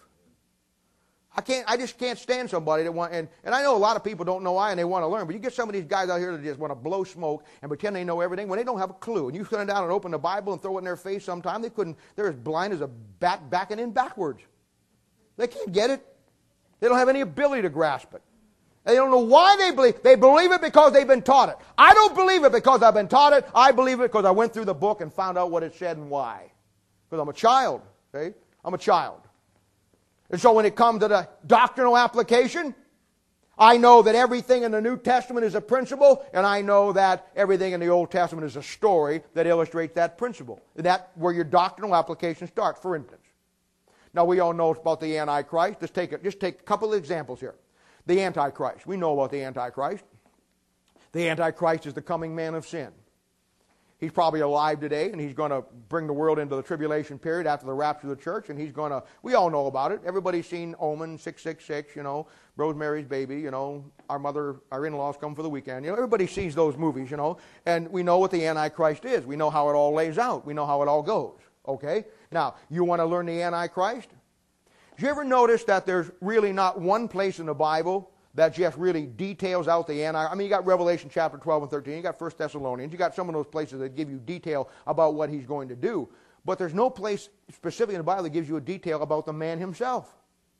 I can't. I just can't stand somebody that want, and, and I know a lot of people don't know why and they want to learn, but you get some of these guys out here that just want to blow smoke and pretend they know everything when they don't have a clue. And you sit down and open the Bible and throw it in their face sometime, they couldn't, they're as blind as a bat backing in backwards. They can't get it. They don't have any ability to grasp it. They don't know why they believe. They believe it because they've been taught it. I don't believe it because I've been taught it. I believe it because I went through the book and found out what it said and why. Because I'm a child. Okay? I'm a child. And so when it comes to the doctrinal application, I know that everything in the New Testament is a principle, and I know that everything in the Old Testament is a story that illustrates that principle. That's where your doctrinal application starts, for instance. Now, we all know about the Antichrist. Just take a, just take a couple of examples here. The Antichrist. We know about the Antichrist. The Antichrist is the coming man of sin. He's probably alive today, and he's going to bring the world into the tribulation period after the rapture of the church, and he's going to, we all know about it. Everybody's seen Omen, six six six, you know, Rosemary's Baby, you know, our mother, our in-laws come for the weekend. You know, everybody sees those movies, you know, and we know what the Antichrist is. We know how it all lays out. We know how it all goes, okay? Now, you want to learn the Antichrist? Did you ever notice that there's really not one place in the Bible that just really details out the Antichrist? I mean, you got Revelation chapter twelve and thirteen, you got First Thessalonians, you got some of those places that give you detail about what he's going to do. But there's no place specifically in the Bible that gives you a detail about the man himself.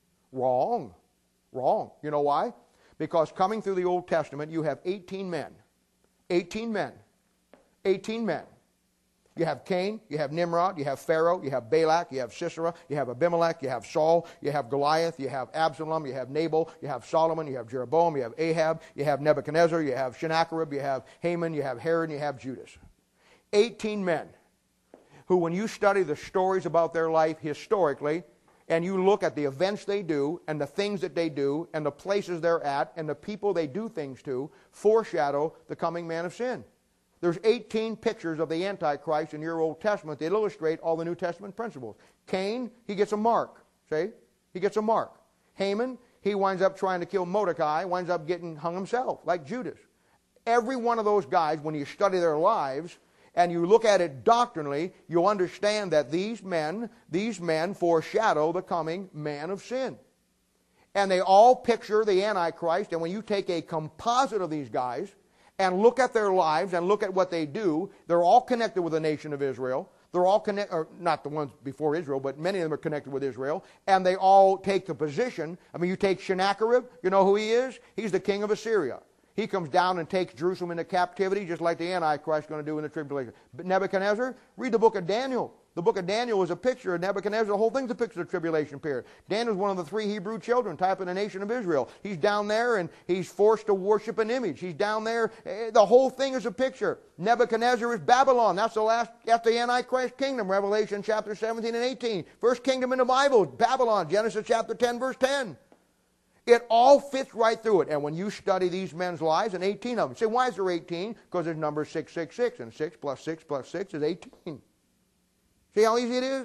Wrong. Wrong. You know why? Because coming through the Old Testament, you have eighteen men. eighteen men. eighteen men. You have Cain, you have Nimrod, you have Pharaoh, you have Balak, you have Sisera, you have Abimelech, you have Saul, you have Goliath, you have Absalom, you have Nabal, you have Solomon, you have Jeroboam, you have Ahab, you have Nebuchadnezzar, you have Sennacherib, you have Haman, you have Herod, and you have Judas. eighteen men who, when you study the stories about their life historically, and you look at the events they do, and the things that they do, and the places they're at, and the people they do things to, foreshadow the coming man of sin. There's eighteen pictures of the Antichrist in your Old Testament that illustrate all the New Testament principles. Cain, he gets a mark. See? He gets a mark. Haman, he winds up trying to kill Mordecai, winds up getting hung himself, like Judas. Every one of those guys, when you study their lives, and you look at it doctrinally, you'll understand that these men, these men foreshadow the coming man of sin. And they all picture the Antichrist, and when you take a composite of these guys, and look at their lives and look at what they do, they're all connected with the nation of Israel. They're all connected, or not the ones before Israel, but many of them are connected with Israel. And they all take the position. I mean, you take Sennacherib, you know who he is? He's the king of Assyria. He comes down and takes Jerusalem into captivity, just like the Antichrist is going to do in the tribulation. But Nebuchadnezzar, read the book of Daniel. The book of Daniel is a picture of Nebuchadnezzar. The whole thing's a picture of the tribulation period. Daniel's one of the three Hebrew children, type of the nation of Israel. He's down there and he's forced to worship an image. He's down there. The whole thing is a picture. Nebuchadnezzar is Babylon. That's the last, that's the Antichrist kingdom, Revelation chapter seventeen and eighteen. First kingdom in the Bible, Babylon, Genesis chapter ten, verse ten. It all fits right through it. And when you study these men's lives, and eighteen of them, say, why is there eighteen? Because there's number six six six, and six plus six plus six is eighteen. See how easy it is?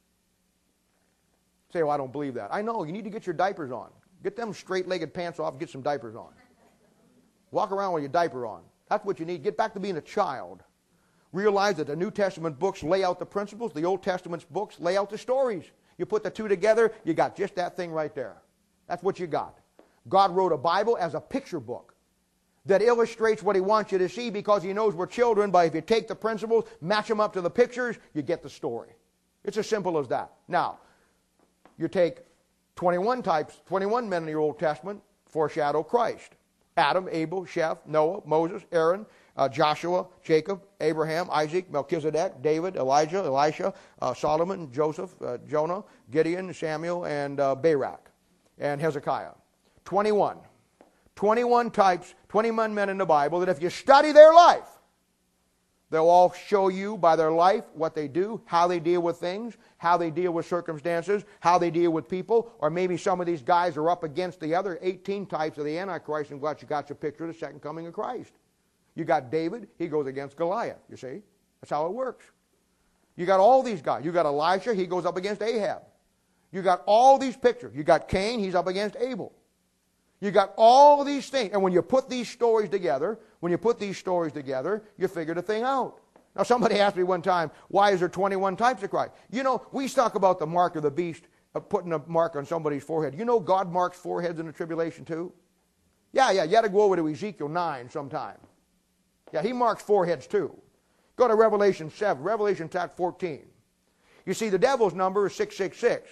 Say, well, I don't believe that. I know, you need to get your diapers on. Get them straight-legged pants off and get some diapers on. Walk around with your diaper on. That's what you need. Get back to being a child. Realize that the New Testament books lay out the principles, the Old Testament's books lay out the stories. You put the two together, you got just that thing right there. That's what you got. God wrote a Bible as a picture book that illustrates what he wants you to see, because he knows we're children, but if you take the principles, match them up to the pictures, you get the story. It's as simple as that. Now, you take twenty-one types, twenty-one men in the Old Testament foreshadow Christ. Adam, Abel, Sheth, Noah, Moses, Aaron, uh, Joshua, Jacob, Abraham, Isaac, Melchizedek, David, Elijah, Elisha, uh, Solomon, Joseph, uh, Jonah, Gideon, Samuel, and uh, Barak, and Hezekiah. twenty-one. twenty-one types, twenty-one men in the Bible that if you study their life, they'll all show you by their life what they do, how they deal with things, how they deal with circumstances, how they deal with people, or maybe some of these guys are up against the other eighteen types of the Antichrist, and got you got your picture of the second coming of Christ. You got David, he goes against Goliath, you see. That's how it works. You got all these guys. You got Elisha, he goes up against Ahab. You got all these pictures. You got Cain, he's up against Abel. You got all of these things. And when you put these stories together, when you put these stories together, you figure the thing out. Now, somebody asked me one time, why is there twenty-one types of Christ? You know, we talk about the mark of the beast, of putting a mark on somebody's forehead. You know God marks foreheads in the tribulation too? Yeah, yeah, you got to go over to Ezekiel nine sometime. Yeah, he marks foreheads too. Go to Revelation seven, Revelation chapter fourteen. You see, the devil's number is six six six.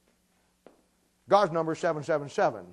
God's number is seven seven seven.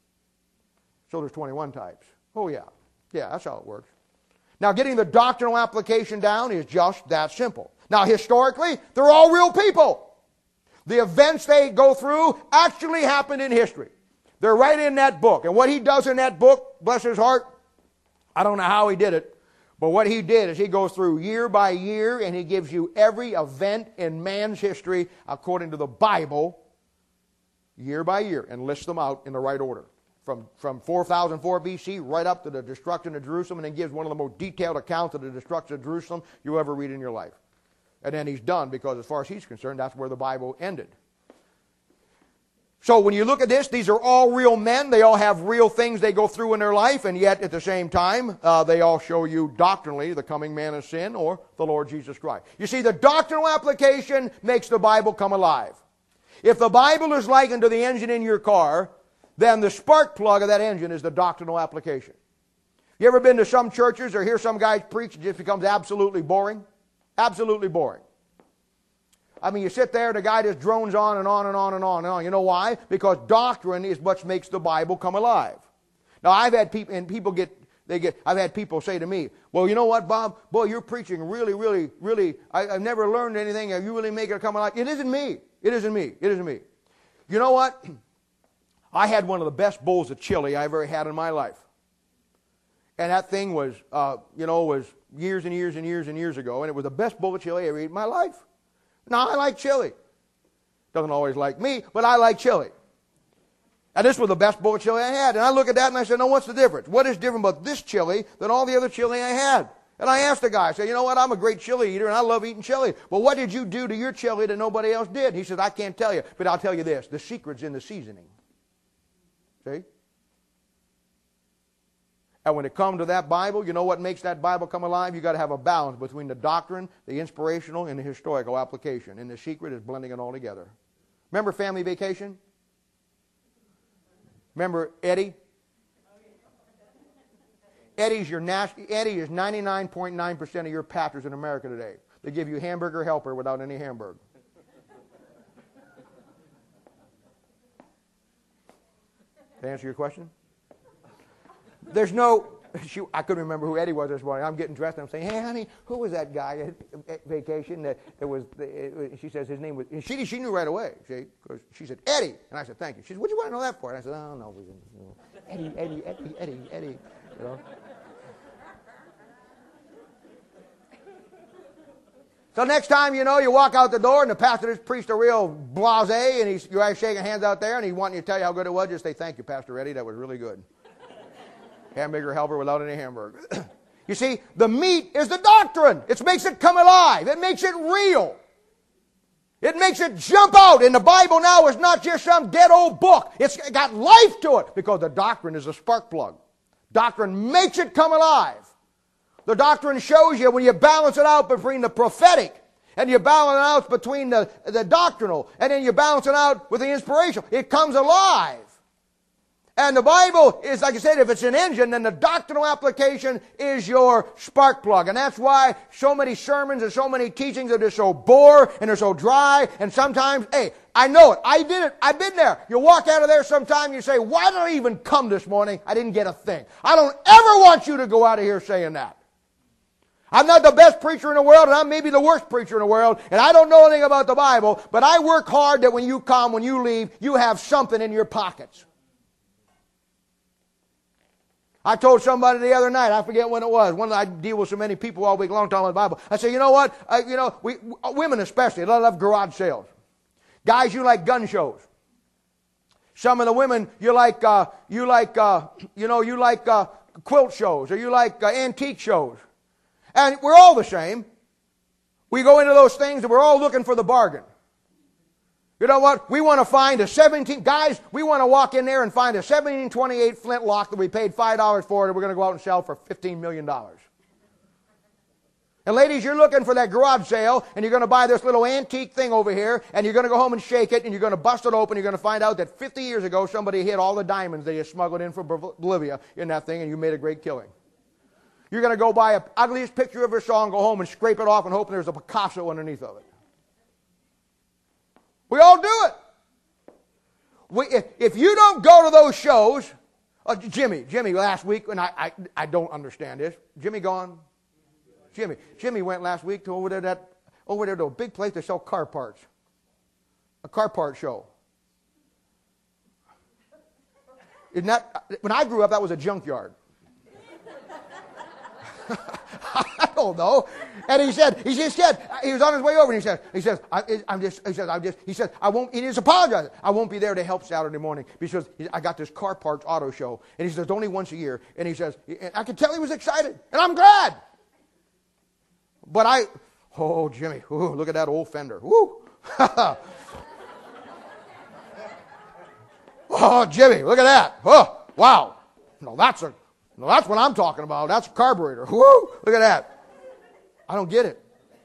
So there's twenty-one types. Oh, yeah. Yeah, that's how it works. Now, getting the doctrinal application down is just that simple. Now, historically, they're all real people. The events they go through actually happened in history. They're right in that book. And what he does in that book, bless his heart, I don't know how he did it, but what he did is he goes through year by year and he gives you every event in man's history according to the Bible, year by year, and lists them out in the right order. From, from four thousand four B C right up to the destruction of Jerusalem, and then gives one of the most detailed accounts of the destruction of Jerusalem you'll ever read in your life. And then he's done, because as far as he's concerned, that's where the Bible ended. So when you look at this, these are all real men. They all have real things they go through in their life, and yet at the same time, uh, they all show you doctrinally the coming man of sin or the Lord Jesus Christ. You see, the doctrinal application makes the Bible come alive. If the Bible is likened to the engine in your car, then the spark plug of that engine is the doctrinal application. You ever been to some churches or hear some guys preach, it just becomes absolutely boring? Absolutely boring. I mean, you sit there, the guy just drones on and on and on and on and on. You know why? Because doctrine is what makes the Bible come alive. Now, I've had people, and people get, they get, I've had people say to me, well, you know what, Bob? Boy, you're preaching really, really, really, I, I've never learned anything. You really make it come alive. It isn't me. It isn't me. It isn't me. You know what? I had one of the best bowls of chili I've ever had in my life. And that thing was, uh, you know, was years and years and years and years ago, and it was the best bowl of chili I ever ate in my life. Now, I like chili. Doesn't always like me, but I like chili. And this was the best bowl of chili I had. And I look at that and I said, no, what's the difference? What is different about this chili than all the other chili I had? And I asked the guy, I said, you know what, I'm a great chili eater and I love eating chili. Well, what did you do to your chili that nobody else did? He said, I can't tell you, but I'll tell you this. The secret's in the seasoning. See? And when it comes to that Bible, you know what makes that Bible come alive? You've got to have a balance between the doctrine, the inspirational, and the historical application. And the secret is blending it all together. Remember Family Vacation? Remember Eddie? Eddie's your nasty, Eddie is ninety-nine point nine percent of your pastors in America today. They give you hamburger helper without any hamburger. To answer your question? There's no, she, I couldn't remember who Eddie was this morning. I'm getting dressed and I'm saying, hey, honey, who was that guy at, at vacation that it was, it, she says his name was, and she, she knew right away. She, she said, Eddie. And I said, thank you. She said, what do you want to know that for? And I said, oh, no, we didn't. You know, Eddie, Eddie, Eddie, Eddie, Eddie. You know? So next time, you know, you walk out the door and the pastor just preached a real blasé and he's, you're guys shaking hands out there and he's wanting you to tell you how good it was, just say, thank you, Pastor Eddie, that was really good. Hamburger helper without any hamburger. You see, the meat is the doctrine. It makes it come alive. It makes it real. It makes it jump out. And the Bible now is not just some dead old book. It's got life to it because the doctrine is a spark plug. Doctrine makes it come alive. The doctrine shows you when you balance it out between the prophetic and you balance it out between the, the doctrinal and then you balance it out with the inspirational. It comes alive. And the Bible is, like I said, if it's an engine, then the doctrinal application is your spark plug. And that's why so many sermons and so many teachings are just so bore and they're so dry. And sometimes, hey, I know it. I did it. I've been there. You walk out of there sometime and you say, why did I even come this morning? I didn't get a thing. I don't ever want you to go out of here saying that. I'm not the best preacher in the world, and I'm maybe the worst preacher in the world, and I don't know anything about the Bible, but I work hard that when you come, when you leave, you have something in your pockets. I told somebody the other night, I forget when it was, when I deal with so many people all week long talking about the Bible, I say, you know what, uh, you know, we, women especially, they love garage sales. Guys, you like gun shows. Some of the women, you like, uh, you like, uh, you know, you like uh, quilt shows, or you like uh, antique shows. And we're all the same. We go into those things and we're all looking for the bargain. You know what? We want to find a seventeen, guys, we want to walk in there and find a seventeen twenty-eight flintlock that we paid five dollars for and we're going to go out and sell for fifteen million dollars. And ladies, you're looking for that garage sale and you're going to buy this little antique thing over here and you're going to go home and shake it and you're going to bust it open. You're going to find out that fifty years ago somebody hid all the diamonds they had smuggled in from Bolivia in that thing and you made a great killing. You're going to go buy a ugliest picture of your song, go home and scrape it off and hope there's a Picasso underneath of it. We all do it. We, if, if you don't go to those shows, uh, Jimmy, Jimmy last week, and I, I, I don't understand this. Jimmy gone? Jimmy. Jimmy went last week to over there, that, over there to a big place to sell car parts. A car part show. Isn't that, when I grew up, that was a junkyard. I don't know. And he said, he just said, he was on his way over and he said, he says, I, I'm just, he says, I'm just, he said, I won't, he just apologized. I won't be there to help Saturday morning because I got this car parts auto show. And he says, only once a year. And he says, and I could tell he was excited. And I'm glad. But I, oh, Jimmy, ooh, look at that old fender. Woo. Oh, Jimmy, look at that. Oh, wow. No, that's a, no, that's what I'm talking about. That's a carburetor. Woo! Look at that. I don't get it.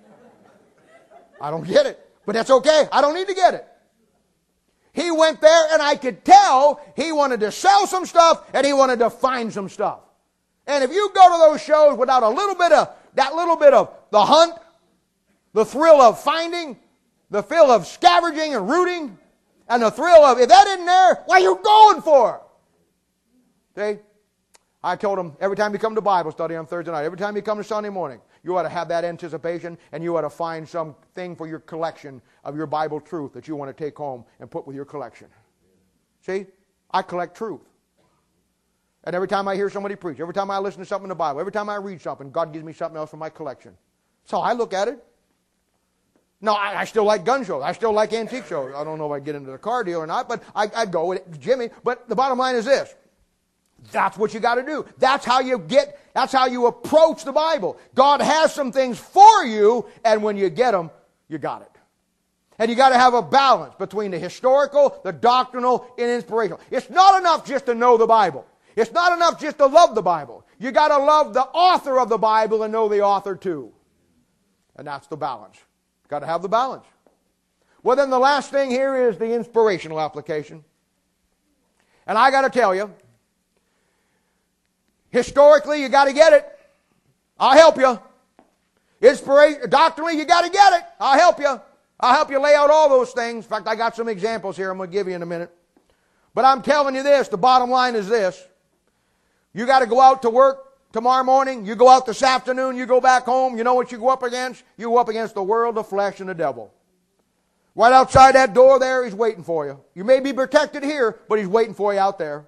I don't get it. But that's okay. I don't need to get it. He went there and I could tell he wanted to sell some stuff and he wanted to find some stuff. And if you go to those shows without a little bit of, that little bit of the hunt, the thrill of finding, the thrill of scavenging and rooting, and the thrill of, if that isn't there, what are you going for? See? I told him, every time you come to Bible study on Thursday night, every time you come to Sunday morning, you ought to have that anticipation and you ought to find something for your collection of your Bible truth that you want to take home and put with your collection. See? I collect truth. And every time I hear somebody preach, every time I listen to something in the Bible, every time I read something, God gives me something else from my collection. So I look at it. No, I, I still like gun shows. I still like antique shows. I don't know if I get into the car deal or not, but I, I'd go with it, Jimmy. But the bottom line is this. That's what you got to do. That's how you get, that's how you approach the Bible. God has some things for you, and when you get them, you got it. And you got to have a balance between the historical, the doctrinal, and inspirational. It's not enough just to know the Bible. It's not enough just to love the Bible. You got to love the author of the Bible and know the author too. And that's the balance. Got to have the balance. Well, then the last thing here is the inspirational application. And I got to tell you, Historically, you got to get it. I'll help you. Inspiration, doctrinally, you got to get it. I'll help you. I'll help you lay out all those things. In fact, I got some examples here I'm going to give you in a minute. But I'm telling you this, the bottom line is this. You got to go out to work tomorrow morning. You go out this afternoon. You go back home. You know what you go up against? You go up against the world, the flesh, and the devil. Right outside that door there, he's waiting for you. You may be protected here, but he's waiting for you out there.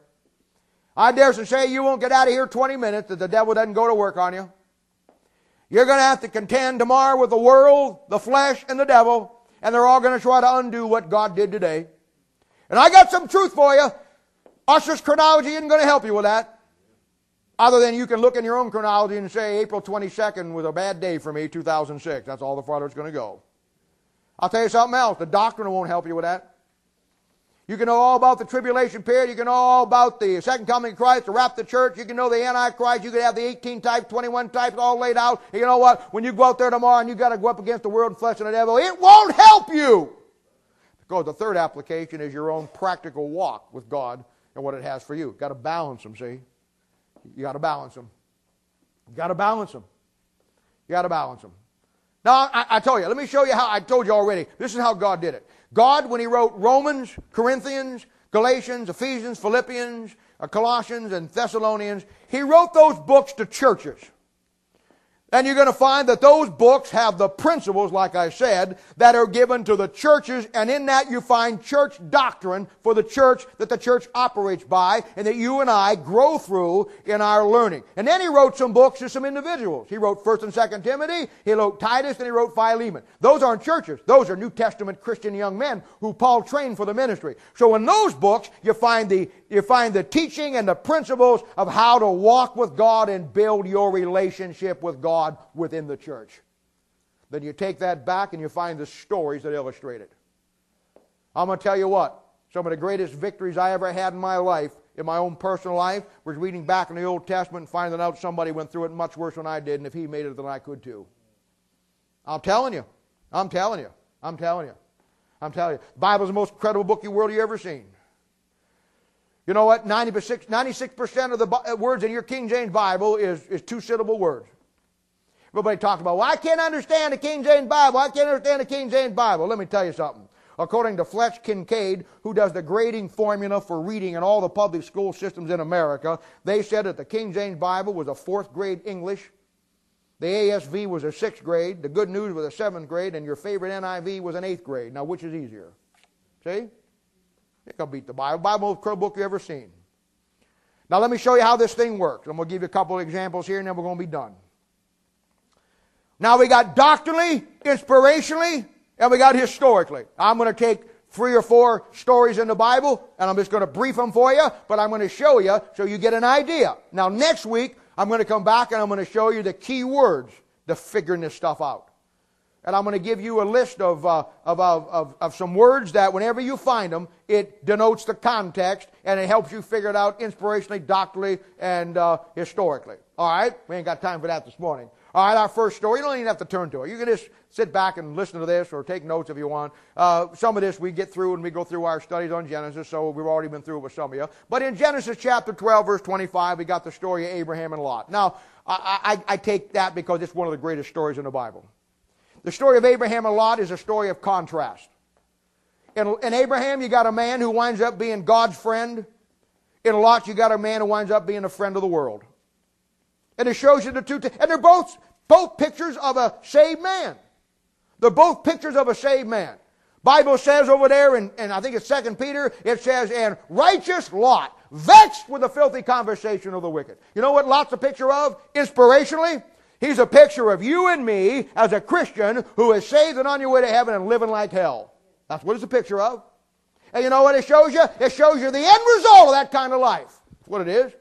I dare to say you won't get out of here twenty minutes if the devil doesn't go to work on you. You're going to have to contend tomorrow with the world, the flesh, and the devil, and they're all going to try to undo what God did today. And I got some truth for you. Usher's chronology isn't going to help you with that. Other than you can look in your own chronology and say April twenty-second was a bad day for me, two thousand six. That's all the farther it's going to go. I'll tell you something else. The doctrine won't help you with that. You can know all about the tribulation period. You can know all about the second coming of Christ, the rapture of the church. You can know the Antichrist. You can have the eighteen types, twenty-one types all laid out. And you know what? When you go out there tomorrow and you got to go up against the world and flesh and the devil, it won't help you. Because the third application is your own practical walk with God and what it has for you. You've got to balance them, see? You got to balance them. You got to balance them. You got to balance them. Now, I, I tell you, let me show you how, I told you already, this is how God did it. God, when He wrote Romans, Corinthians, Galatians, Ephesians, Philippians, uh, Colossians, and Thessalonians, He wrote those books to churches. And you're going to find that those books have the principles, like I said, that are given to the churches, and in that you find church doctrine for the church that the church operates by, and that you and I grow through in our learning. And then He wrote some books to some individuals. He wrote First and Second Timothy, He wrote Titus, and He wrote Philemon. Those aren't churches. Those are New Testament Christian young men who Paul trained for the ministry. So in those books, you find the You find the teaching and the principles of how to walk with God and build your relationship with God within the church. Then you take that back and you find the stories that illustrate it. I'm going to tell you what, some of the greatest victories I ever had in my life, in my own personal life, was reading back in the Old Testament and finding out somebody went through it much worse than I did, and if he made it, then I could too. I'm telling you. I'm telling you. I'm telling you. I'm telling you. The Bible is the most incredible book in the world you've ever seen. You know what? ninety-six percent of the words in your King James Bible is, is two-syllable words. Everybody talks about, well, I can't understand the King James Bible. I can't understand the King James Bible. Let me tell you something. According to Fletch Kincaid, who does the grading formula for reading in all the public school systems in America, they said that the King James Bible was a fourth grade English, the A S V was a sixth grade, the Good News was a seventh grade, and your favorite N I V was an eighth grade. Now, which is easier? See? You can beat the Bible. The Bible is the most incredible book you've ever seen. Now, let me show you how this thing works. I'm going to give you a couple of examples here, and then we're going to be done. Now, we got doctrinally, inspirationally, and we got historically. I'm going to take three or four stories in the Bible, and I'm just going to brief them for you, but I'm going to show you so you get an idea. Now, next week, I'm going to come back and I'm going to show you the key words to figuring this stuff out. And I'm going to give you a list of, uh, of, of, of, of some words that whenever you find them, it denotes the context, and it helps you figure it out inspirationally, doctrinally, and uh, historically. All right? We ain't got time for that this morning. All right, our first story, you don't even have to turn to it. You can just sit back and listen to this or take notes if you want. Uh, some of this we get through when we go through our studies on Genesis, so we've already been through it with some of you. But in Genesis chapter twelve, verse twenty-five, we got the story of Abraham and Lot. Now, I, I, I take that because it's one of the greatest stories in the Bible. The story of Abraham and Lot is a story of contrast. In, in Abraham, you got a man who winds up being God's friend. In Lot, you got a man who winds up being a friend of the world. And it shows you the two, t- and they're both, both pictures of a saved man. They're both pictures of a saved man. Bible says over there, in, and I think it's Second Peter, it says, and righteous Lot, vexed with the filthy conversation of the wicked. You know what Lot's a picture of, inspirationally? He's a picture of you and me as a Christian who is saved and on your way to heaven and living like hell. That's what it's a picture of. And you know what it shows you? It shows you the end result of that kind of life. That's what it is.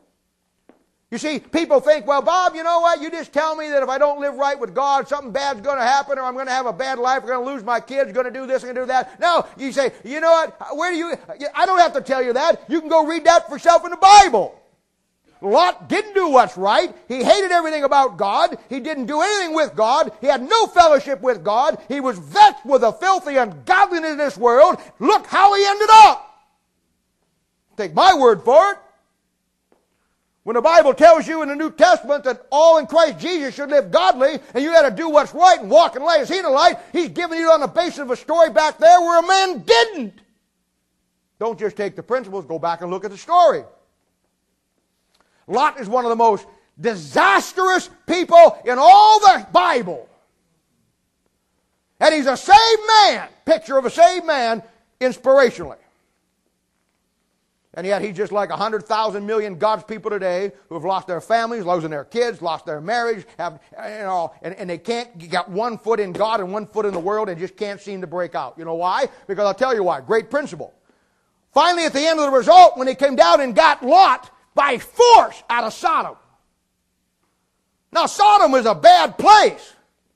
You see, people think, well, Bob, you know what? You just tell me that if I don't live right with God, something bad's going to happen, or I'm going to have a bad life, I'm going to lose my kids, going to do this, I'm going to do that. No, you say, you know what? Where do you, I don't have to tell you that. You can go read that for yourself in the Bible. Lot didn't do what's right. He hated everything about God. He didn't do anything with God. He had no fellowship with God. He was vexed with the filthy ungodliness in this world. Look how he ended up. Take my word for it. When the Bible tells you in the New Testament that all in Christ Jesus should live godly, and you got to do what's right and walk in light as He in the light, He's giving you on the basis of a story back there where a man didn't. Don't just take the principles, go back and look at the story. Lot is one of the most disastrous people in all the Bible. And he's a saved man, picture of a saved man, inspirationally. And yet he's just like a hundred thousand million God's people today who have lost their families, losing their kids, lost their marriage, have, you know, and, and they can't, you got one foot in God and one foot in the world and just can't seem to break out. You know why? Because I'll tell you why. Great principle. Finally, at the end of the result, when they came down and got Lot by force out of Sodom. Now, Sodom was a bad place.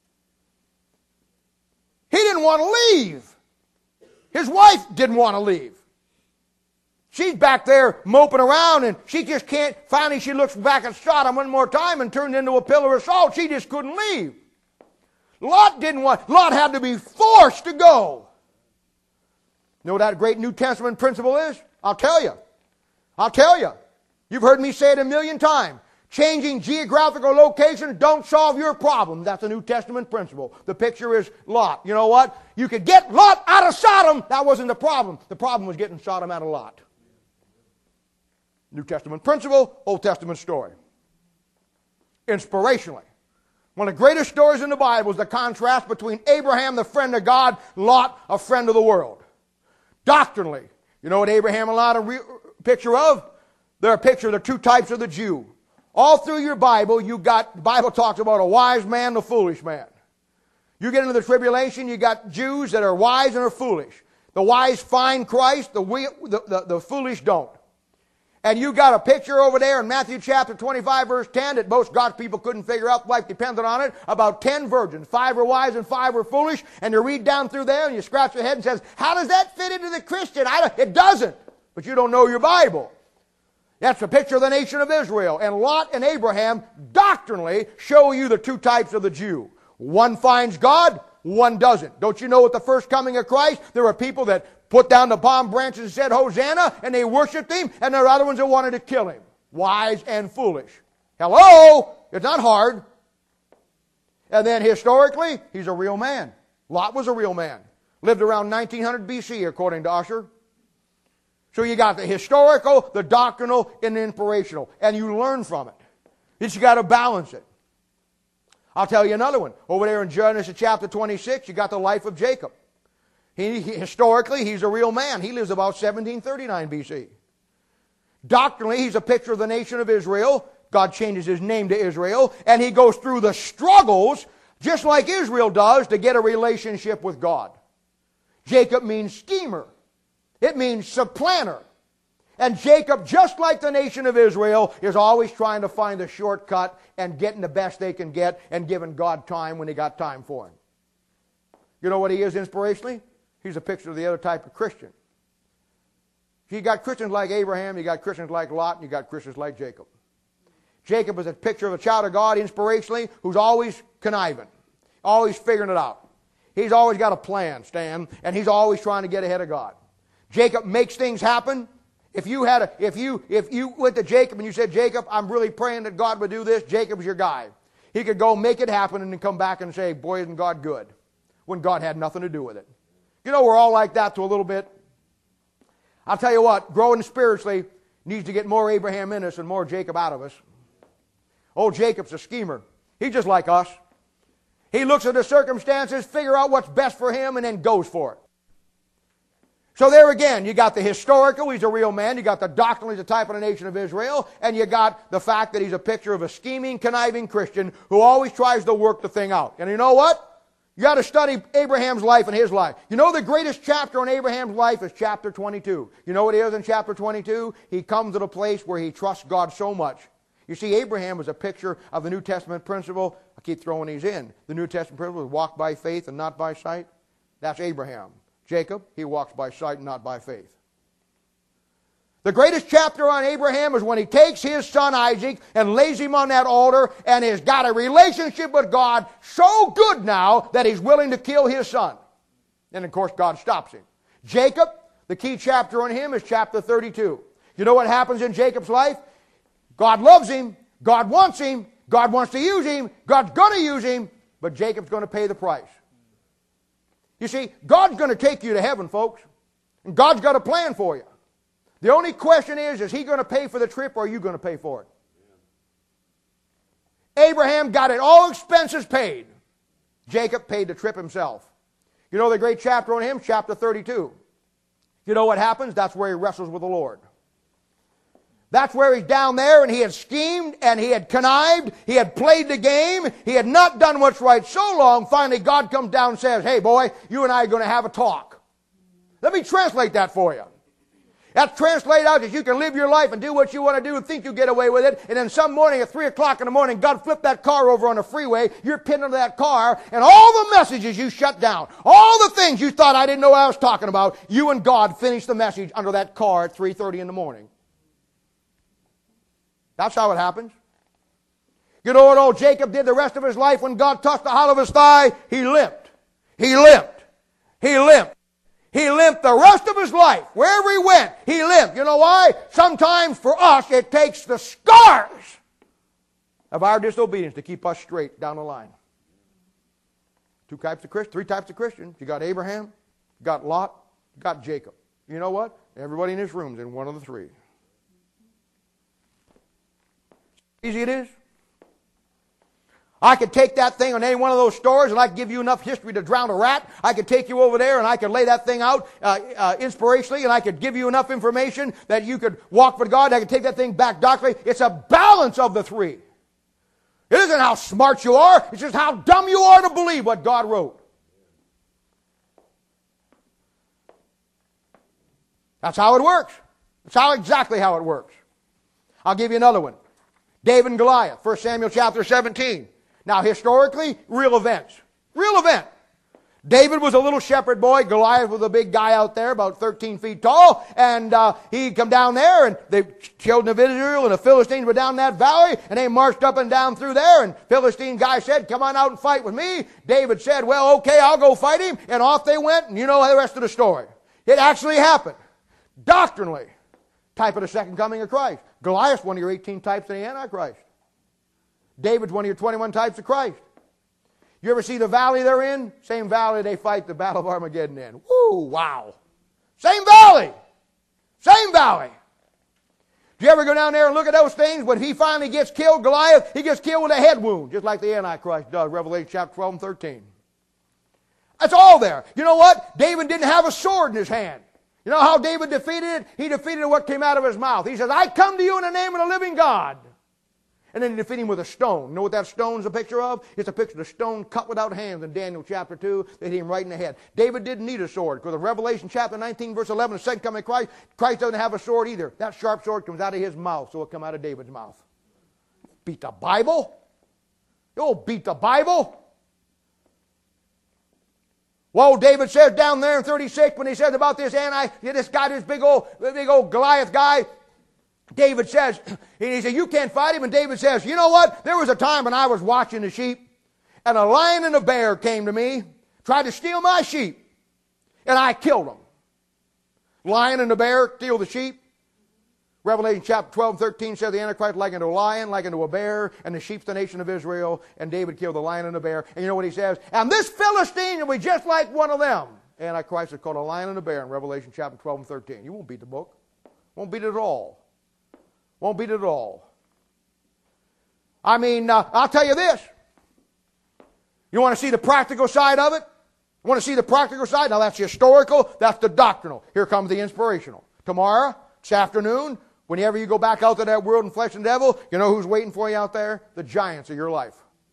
He didn't want to leave. His wife didn't want to leave. She's back there moping around, and she just can't. Finally, she looks back at Sodom one more time and turned into a pillar of salt. She just couldn't leave. Lot didn't want. Lot had to be forced to go. You know what that great New Testament principle is? I'll tell you. I'll tell you. You've heard me say it a million times. Changing geographical locations don't solve your problem. That's a New Testament principle. The picture is Lot. You know what? You could get Lot out of Sodom. That wasn't the problem. The problem was getting Sodom out of Lot. New Testament principle, Old Testament story. Inspirationally. One of the greatest stories in the Bible is the contrast between Abraham, the friend of God, Lot, a friend of the world. Doctrinally, you know what Abraham and Lot are a picture of? They're a picture of the two types of the Jew. All through your Bible, you got, the Bible talks about a wise man and a foolish man. You get into the tribulation, you got Jews that are wise and are foolish. The wise find Christ, the, the, the, the foolish don't. And you got a picture over there in Matthew chapter twenty-five, verse ten, that most God's people couldn't figure out, life depended on it, about ten virgins. Five were wise and five were foolish. And you read down through there and you scratch your head and says, how does that fit into the Christian? I don't, it doesn't. But you don't know your Bible. That's a picture of the nation of Israel. And Lot and Abraham doctrinally show you the two types of the Jew. One finds God, one doesn't. Don't you know at the first coming of Christ, there were people that put down the palm branches and said, Hosanna, and they worshiped Him, and there are other ones that wanted to kill Him. Wise and foolish. Hello? It's not hard. And then historically, he's a real man. Lot was a real man. Lived around nineteen hundred B C, according to Ussher. So you got the historical, the doctrinal, and the inspirational. And you learn from it. You just got to balance it. I'll tell you another one. Over there in Genesis chapter twenty-six, you got the life of Jacob. He, he, historically, he's a real man. He lives about seventeen thirty-nine B C. Doctrinally, he's a picture of the nation of Israel. God changes his name to Israel. And he goes through the struggles, just like Israel does, to get a relationship with God. Jacob means schemer. It means supplanter. And Jacob, just like the nation of Israel, is always trying to find a shortcut and getting the best they can get and giving God time when He got time for Him. You know what he is inspirationally? He's a picture of the other type of Christian. You got Christians like Abraham, you got Christians like Lot, and you got Christians like Jacob. Jacob is a picture of a child of God inspirationally who's always conniving, always figuring it out. He's always got a plan, Stan, and he's always trying to get ahead of God. Jacob makes things happen. If you had a, if you, if you went to Jacob and you said, Jacob, I'm really praying that God would do this, Jacob's your guy. He could go make it happen and then come back and say, boy, isn't God good, when God had nothing to do with it. You know, we're all like that to a little bit. I'll tell you what, growing spiritually needs to get more Abraham in us and more Jacob out of us. Old Jacob's a schemer. He's just like us. He looks at the circumstances, figure out what's best for him, and then goes for it. So there again, you got the historical, he's a real man. You got the doctrinal, he's a type of the nation of Israel. And you got the fact that he's a picture of a scheming, conniving Christian who always tries to work the thing out. And you know what? You got to study Abraham's life and his life. You know the greatest chapter in Abraham's life is chapter twenty-two. You know what it is in chapter twenty-two? He comes to the place where he trusts God so much. You see, Abraham was a picture of the New Testament principle. I keep throwing these in. The New Testament principle is walk by faith and not by sight. That's Abraham. Jacob, he walks by sight and not by faith. The greatest chapter on Abraham is when he takes his son Isaac and lays him on that altar and has got a relationship with God so good now that he's willing to kill his son. And of course God stops him. Jacob, the key chapter on him is chapter thirty-two. You know what happens in Jacob's life? God loves him. God wants him. God wants to use him. God's going to use him. But Jacob's going to pay the price. You see, God's going to take you to heaven, folks. And God's got a plan for you. The only question is, is he going to pay for the trip or are you going to pay for it? Abraham got it, all expenses paid. Jacob paid the trip himself. You know the great chapter on him? Chapter thirty-two. You know what happens? That's where he wrestles with the Lord. That's where he's down there and he had schemed and he had connived. He had played the game. He had not done what's right so long. Finally, God comes down and says, hey, boy, you and I are going to have a talk. Let me translate that for you. That's translated out that you can live your life and do what you want to do and think you get away with it. And then some morning at three o'clock in the morning, God flipped that car over on the freeway. You're pinned into that car. And all the messages you shut down, all the things you thought I didn't know what I was talking about, you and God finished the message under that car at three thirty in the morning. That's how it happens. You know what old Jacob did the rest of his life when God touched the hollow of his thigh? He limped. He limped. He limped. He limped the rest of his life. Wherever he went, he limped. You know why? Sometimes for us, it takes the scars of our disobedience to keep us straight down the line. Two types of Christians, three types of Christians. You got Abraham, you got Lot, you got Jacob. You know what? Everybody in this room is in one of the three. Easy it is. I could take that thing on any one of those stores and I could give you enough history to drown a rat. I could take you over there and I could lay that thing out uh, uh, inspirationally and I could give you enough information that you could walk with God. I could take that thing back doctrinally. It's a balance of the three. It isn't how smart you are. It's just how dumb you are to believe what God wrote. That's how it works. That's how exactly how it works. I'll give you another one. David and Goliath, First Samuel chapter seventeen. Now, historically, real events. Real event. David was a little shepherd boy. Goliath was a big guy out there, about thirteen feet tall. And uh, he'd come down there, and the children of Israel and the Philistines were down that valley, and they marched up and down through there. And Philistine guy said, come on out and fight with me. David said, well, okay, I'll go fight him. And off they went, and you know the rest of the story. It actually happened. Doctrinally. Type of the second coming of Christ. Goliath's one of your eighteen types of the Antichrist. David's one of your twenty-one types of Christ. You ever see the valley they're in? Same valley they fight the Battle of Armageddon in. Woo, wow. Same valley. Same valley. Do you ever go down there and look at those things? When he finally gets killed, Goliath, he gets killed with a head wound, just like the Antichrist does, Revelation chapter twelve and thirteen. That's all there. You know what? David didn't have a sword in his hand. You know how David defeated it? He defeated what came out of his mouth. He says, I come to you in the name of the living God. And then he defeated him with a stone. You know what that stone's a picture of? It's a picture of the stone cut without hands in Daniel chapter two. They hit him right in the head. David didn't need a sword because of Revelation chapter nineteen, verse eleven, the second coming of Christ, Christ doesn't have a sword either. That sharp sword comes out of his mouth, so it'll come out of David's mouth. Beat the Bible? You'll beat the Bible? Well, David says down there in thirty-six when he says about this anti, this guy, this big old, big old Goliath guy, David says, and he said, you can't fight him. And David says, you know what? There was a time when I was watching the sheep, and a lion and a bear came to me, tried to steal my sheep, and I killed them. Lion and the bear steal the sheep. Revelation chapter twelve and thirteen says the Antichrist like unto a lion, like unto a bear, and the sheep's the nation of Israel, and David killed the lion and the bear. And you know what he says? And this Philistine will be just like one of them. Antichrist is called a lion and a bear in Revelation chapter twelve and thirteen. You won't beat the book. Won't beat it at all. Won't beat it at all. I mean, uh, I'll tell you this. You want to see the practical side of it? You want to see the practical side? Now that's the historical, that's the doctrinal. Here comes the inspirational. Tomorrow, this afternoon, whenever you go back out to that world and flesh and devil, you know who's waiting for you out there? The giants of your life.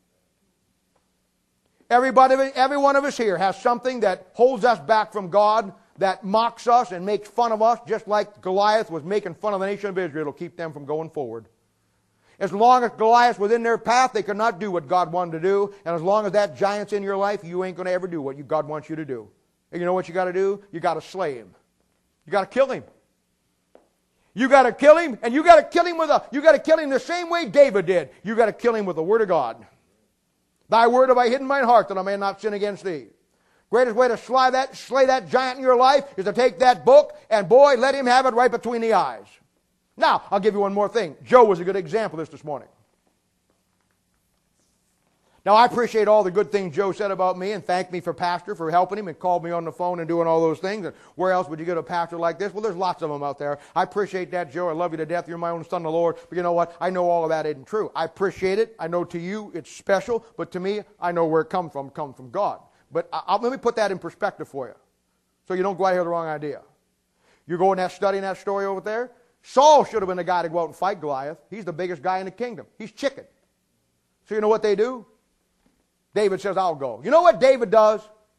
Everybody, every one of us here has something that holds us back from God, that mocks us and makes fun of us, just like Goliath was making fun of the nation of Israel. It'll keep them from going forward. As long as Goliath was in their path, they could not do what God wanted to do. And as long as that giant's in your life, you ain't going to ever do what you, God wants you to do. And you know what you got to do? You got to slay him. You got to kill him. You got to kill him, and you got to kill him with a. You got to kill him the same way David did. You got to kill him with the word of God. Thy word have I hidden in mine heart, that I may not sin against thee. Greatest way to slay that, slay that giant in your life is to take that book and, boy, let him have it right between the eyes. Now, I'll give you one more thing. Joe was a good example of this this morning. Now, I appreciate all the good things Joe said about me and thanked me for pastor for helping him and called me on the phone and doing all those things. And where else would you get a pastor like this? Well, there's lots of them out there. I appreciate that, Joe. I love you to death. You're my own son, the Lord. But you know what? I know all of that isn't true. I appreciate it. I know to you it's special. But to me, I know where it comes from. It comes from God. But I, let me put that in perspective for you so you don't go out here with the wrong idea. You're going that studying that story over there? Saul should have been the guy to go out and fight Goliath. He's the biggest guy in the kingdom. He's chicken. So you know what they do? David says, I'll go. You know what David does?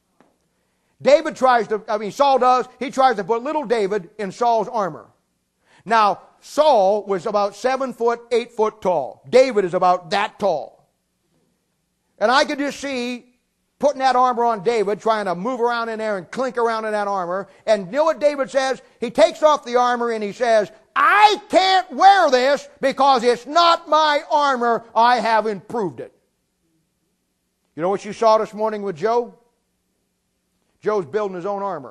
David tries to, I mean, Saul does, he tries to put little David in Saul's armor. Now, Saul was about seven foot, eight foot tall. David is about that tall. And I could just see putting that armor on David, trying to move around in there and clink around in that armor. And you know what David says? He takes off the armor and he says, I can't wear this because it's not my armor. I have improved it. You know what you saw this morning with Joe? Joe's building his own armor.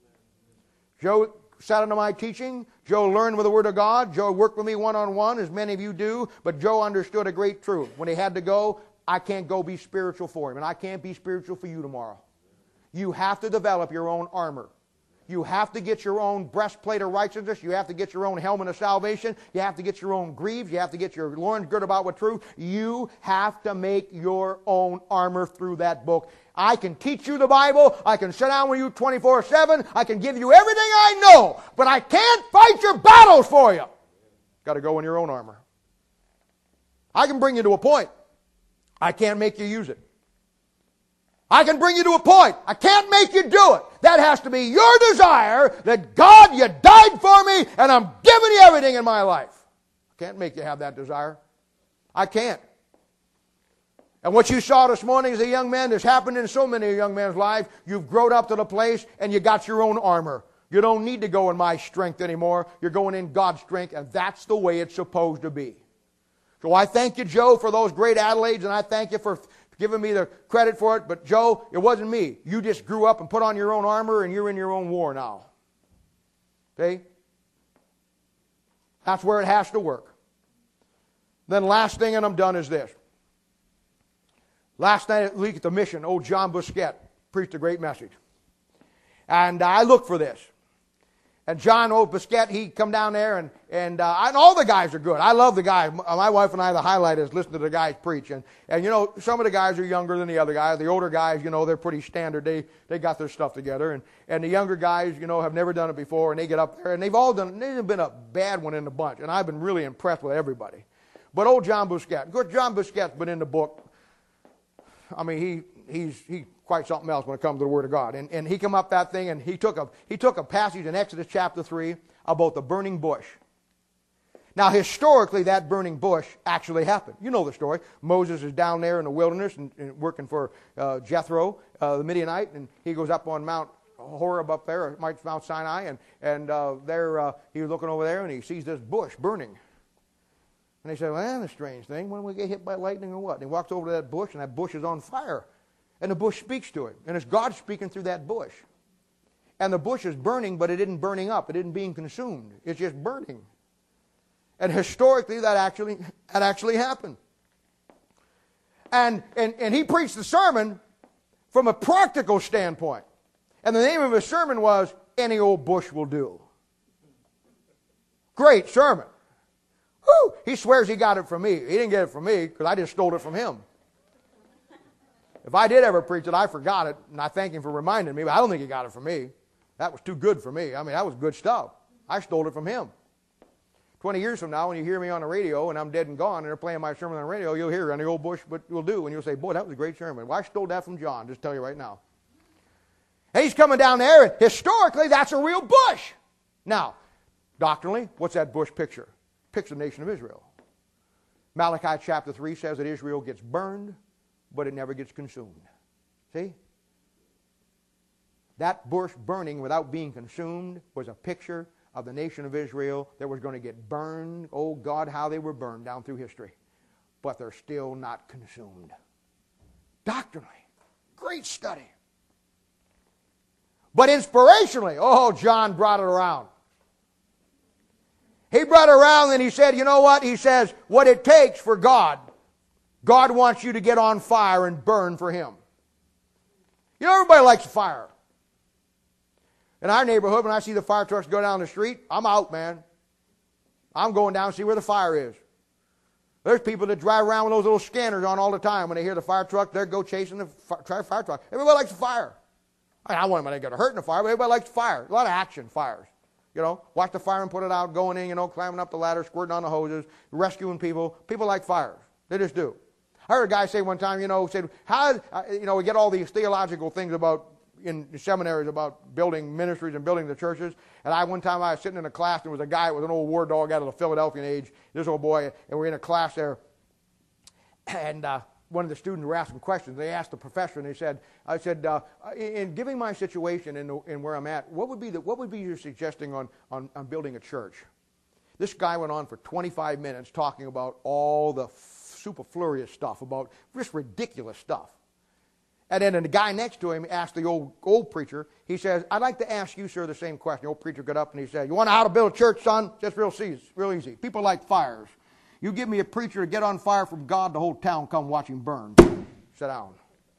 Joe sat under my teaching. Joe learned with the Word of God. Joe worked with me one-on-one, as many of you do. But Joe understood a great truth. When he had to go, I can't go be spiritual for him. And I can't be spiritual for you tomorrow. You have to develop your own armor. You have to get your own breastplate of righteousness. You have to get your own helmet of salvation. You have to get your own greaves. You have to get your loins girded about with truth. You have to make your own armor through that book. I can teach you the Bible. I can sit down with you twenty-four seven. I can give you everything I know. But I can't fight your battles for you. Got to go in your own armor. I can bring you to a point. I can't make you use it. I can bring you to a point. I can't make you do it. That has to be your desire that God, you died for me and I'm giving you everything in my life. I can't make you have that desire. I can't. And what you saw this morning as a young man, this happened in so many young men's lives. You've grown up to the place and you got your own armor. You don't need to go in my strength anymore. You're going in God's strength, and that's the way it's supposed to be. So I thank you, Joe, for those great accolades, and I thank you for giving me the credit for it. But Joe, it wasn't me. You just grew up and put on your own armor, and you're in your own war now. Okay? That's where it has to work. Then last thing, and I'm done, is this. Last night at week at the mission, old John Busquette preached a great message. And uh, I looked for this. And John, old Busquette, he come down there, and and, uh, and all the guys are good. I love the guys. My wife and I, the highlight is listen to the guys preach. And, and you know, some of the guys are younger than the other guys. The older guys, you know, they're pretty standard. They they got their stuff together. And, and the younger guys, you know, have never done it before, and they get up there, and they've all done it. There's been a bad one in the bunch, and I've been really impressed with everybody. But old John Busquette, of course, John Busquette's been in the book. I mean, he he's he quite something else when it comes to the Word of God. And and he come up that thing, and he took a he took a passage in Exodus chapter three about the burning bush. Now, historically, that burning bush actually happened. You know the story. Moses is down there in the wilderness and, and working for uh, Jethro, uh, the Midianite, and he goes up on Mount Horeb up there, or Mount Sinai, and and uh, there uh, he was looking over there, and he sees this bush burning. And they said, well, that's a strange thing. When we get hit by lightning or what? And he walks over to that bush, and that bush is on fire. And the bush speaks to him. And it's God speaking through that bush. And the bush is burning, but it isn't burning up. It isn't being consumed. It's just burning. And historically, that actually, that actually happened. And, and, and he preached the sermon from a practical standpoint. And the name of his sermon was, Any Old Bush Will Do. Great sermon. Woo! He swears he got it from me. He didn't get it from me because I just stole it from him. If I did ever preach it, I forgot it, and I thank him for reminding me, but I don't think he got it from me. That was too good for me. I mean, that was good stuff. I stole it from him. Twenty years from now, when you hear me on the radio and I'm dead and gone and they're playing my sermon on the radio, you'll hear Any Old Bush Will Do, and you'll say, boy, that was a great sermon. Well, I stole that from John, just tell you right now. And he's coming down there, and historically, that's a real bush. Now, doctrinally, what's that bush picture? Picture the nation of Israel. Malachi chapter three says that Israel gets burned, but it never gets consumed. See? That bush burning without being consumed was a picture of the nation of Israel that was going to get burned. Oh God, how they were burned down through history. But they're still not consumed. Doctrinally, great study. But inspirationally, oh, John brought it around. He brought it around and he said, you know what? He says, what it takes for God, God wants you to get on fire and burn for Him. You know, everybody likes fire. In our neighborhood, when I see the fire trucks go down the street, I'm out, man. I'm going down to see where the fire is. There's people that drive around with those little scanners on all the time. When they hear the fire truck, they go chasing the fire, fire truck. Everybody likes the fire. I, mean, I want anybody to get hurt in the fire, but everybody likes fire. A lot of action fires. You know, watch the fireman put it out, going in, you know, climbing up the ladder, squirting on the hoses, rescuing people. People like fires. They just do. I heard a guy say one time, you know, said, how, uh, you know, we get all these theological things about in seminaries about building ministries and building the churches. And I, one time I was sitting in a class, and there was a guy with an old war dog out of the Philadelphian age, this old boy, and we were in a class there. And uh, one of the students were asking questions. They asked the professor, and they said, I said, uh, in giving my situation in, in where I'm at, what would be the, what would be your suggesting on, on, on building a church? This guy went on for twenty-five minutes talking about all the superfluous stuff, about just ridiculous stuff. And then the guy next to him asked the old old preacher, he says, I'd like to ask you, sir, the same question. The old preacher got up and he said, you want to know how to build a church, son? Just real easy. Real easy. People like fires. You give me a preacher to get on fire from God, the whole town come watch him burn. Sit down.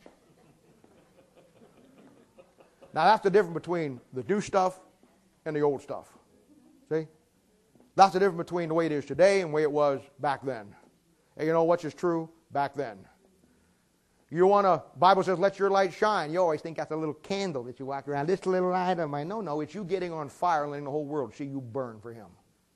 Now that's the difference between the new stuff and the old stuff. See? That's the difference between the way it is today and the way it was back then. And you know what's just true? Back then. You want to, Bible says, let your light shine. You always think that's a little candle that you walk around. This little light of mine. No, no, it's you getting on fire and letting the whole world see you burn for Him.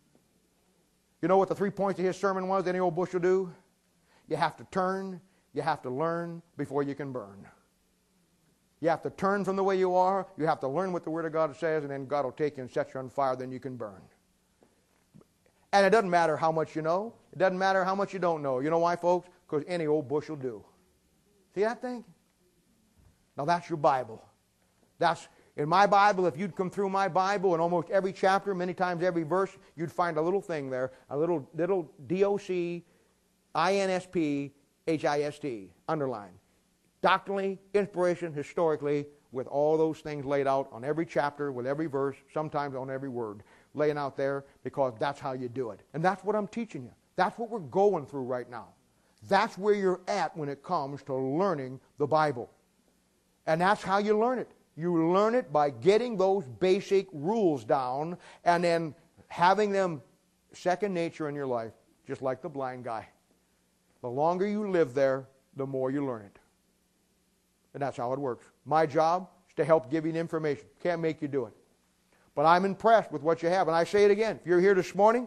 You know what the three points of his sermon was any old bush will do? You have to turn, you have to learn before you can burn. You have to turn from the way you are, you have to learn what the Word of God says, and then God will take you and set you on fire, then you can burn. And it doesn't matter how much you know. It doesn't matter how much you don't know. You know why, folks? Because any old bush will do. See that thing? Now that's your Bible. That's in my Bible. If you'd come through my Bible in almost every chapter, many times every verse, you'd find a little thing there, a little little D O C I N S P H I S T underlined. Doctrinally, inspiration, historically, with all those things laid out on every chapter, with every verse, sometimes on every word, laying out there, because that's how you do it. And that's what I'm teaching you. That's what we're going through right now. That's where you're at when it comes to learning the Bible. And that's how you learn it. You learn it by getting those basic rules down and then having them second nature in your life, just like the blind guy. The longer you live there, the more you learn it. And that's how it works. My job is to help give you the information. Can't make you do it. But I'm impressed with what you have. And I say it again. If you're here this morning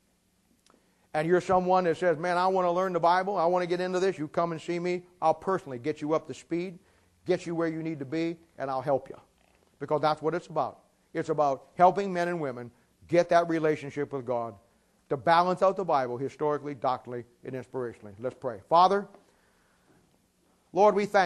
and you're someone that says, man, I want to learn the Bible, I want to get into this, you come and see me. I'll personally get you up to speed, get you where you need to be, and I'll help you. Because that's what it's about. It's about helping men and women get that relationship with God to balance out the Bible historically, doctrinally, and inspirationally. Let's pray. Father, Lord, we thank you.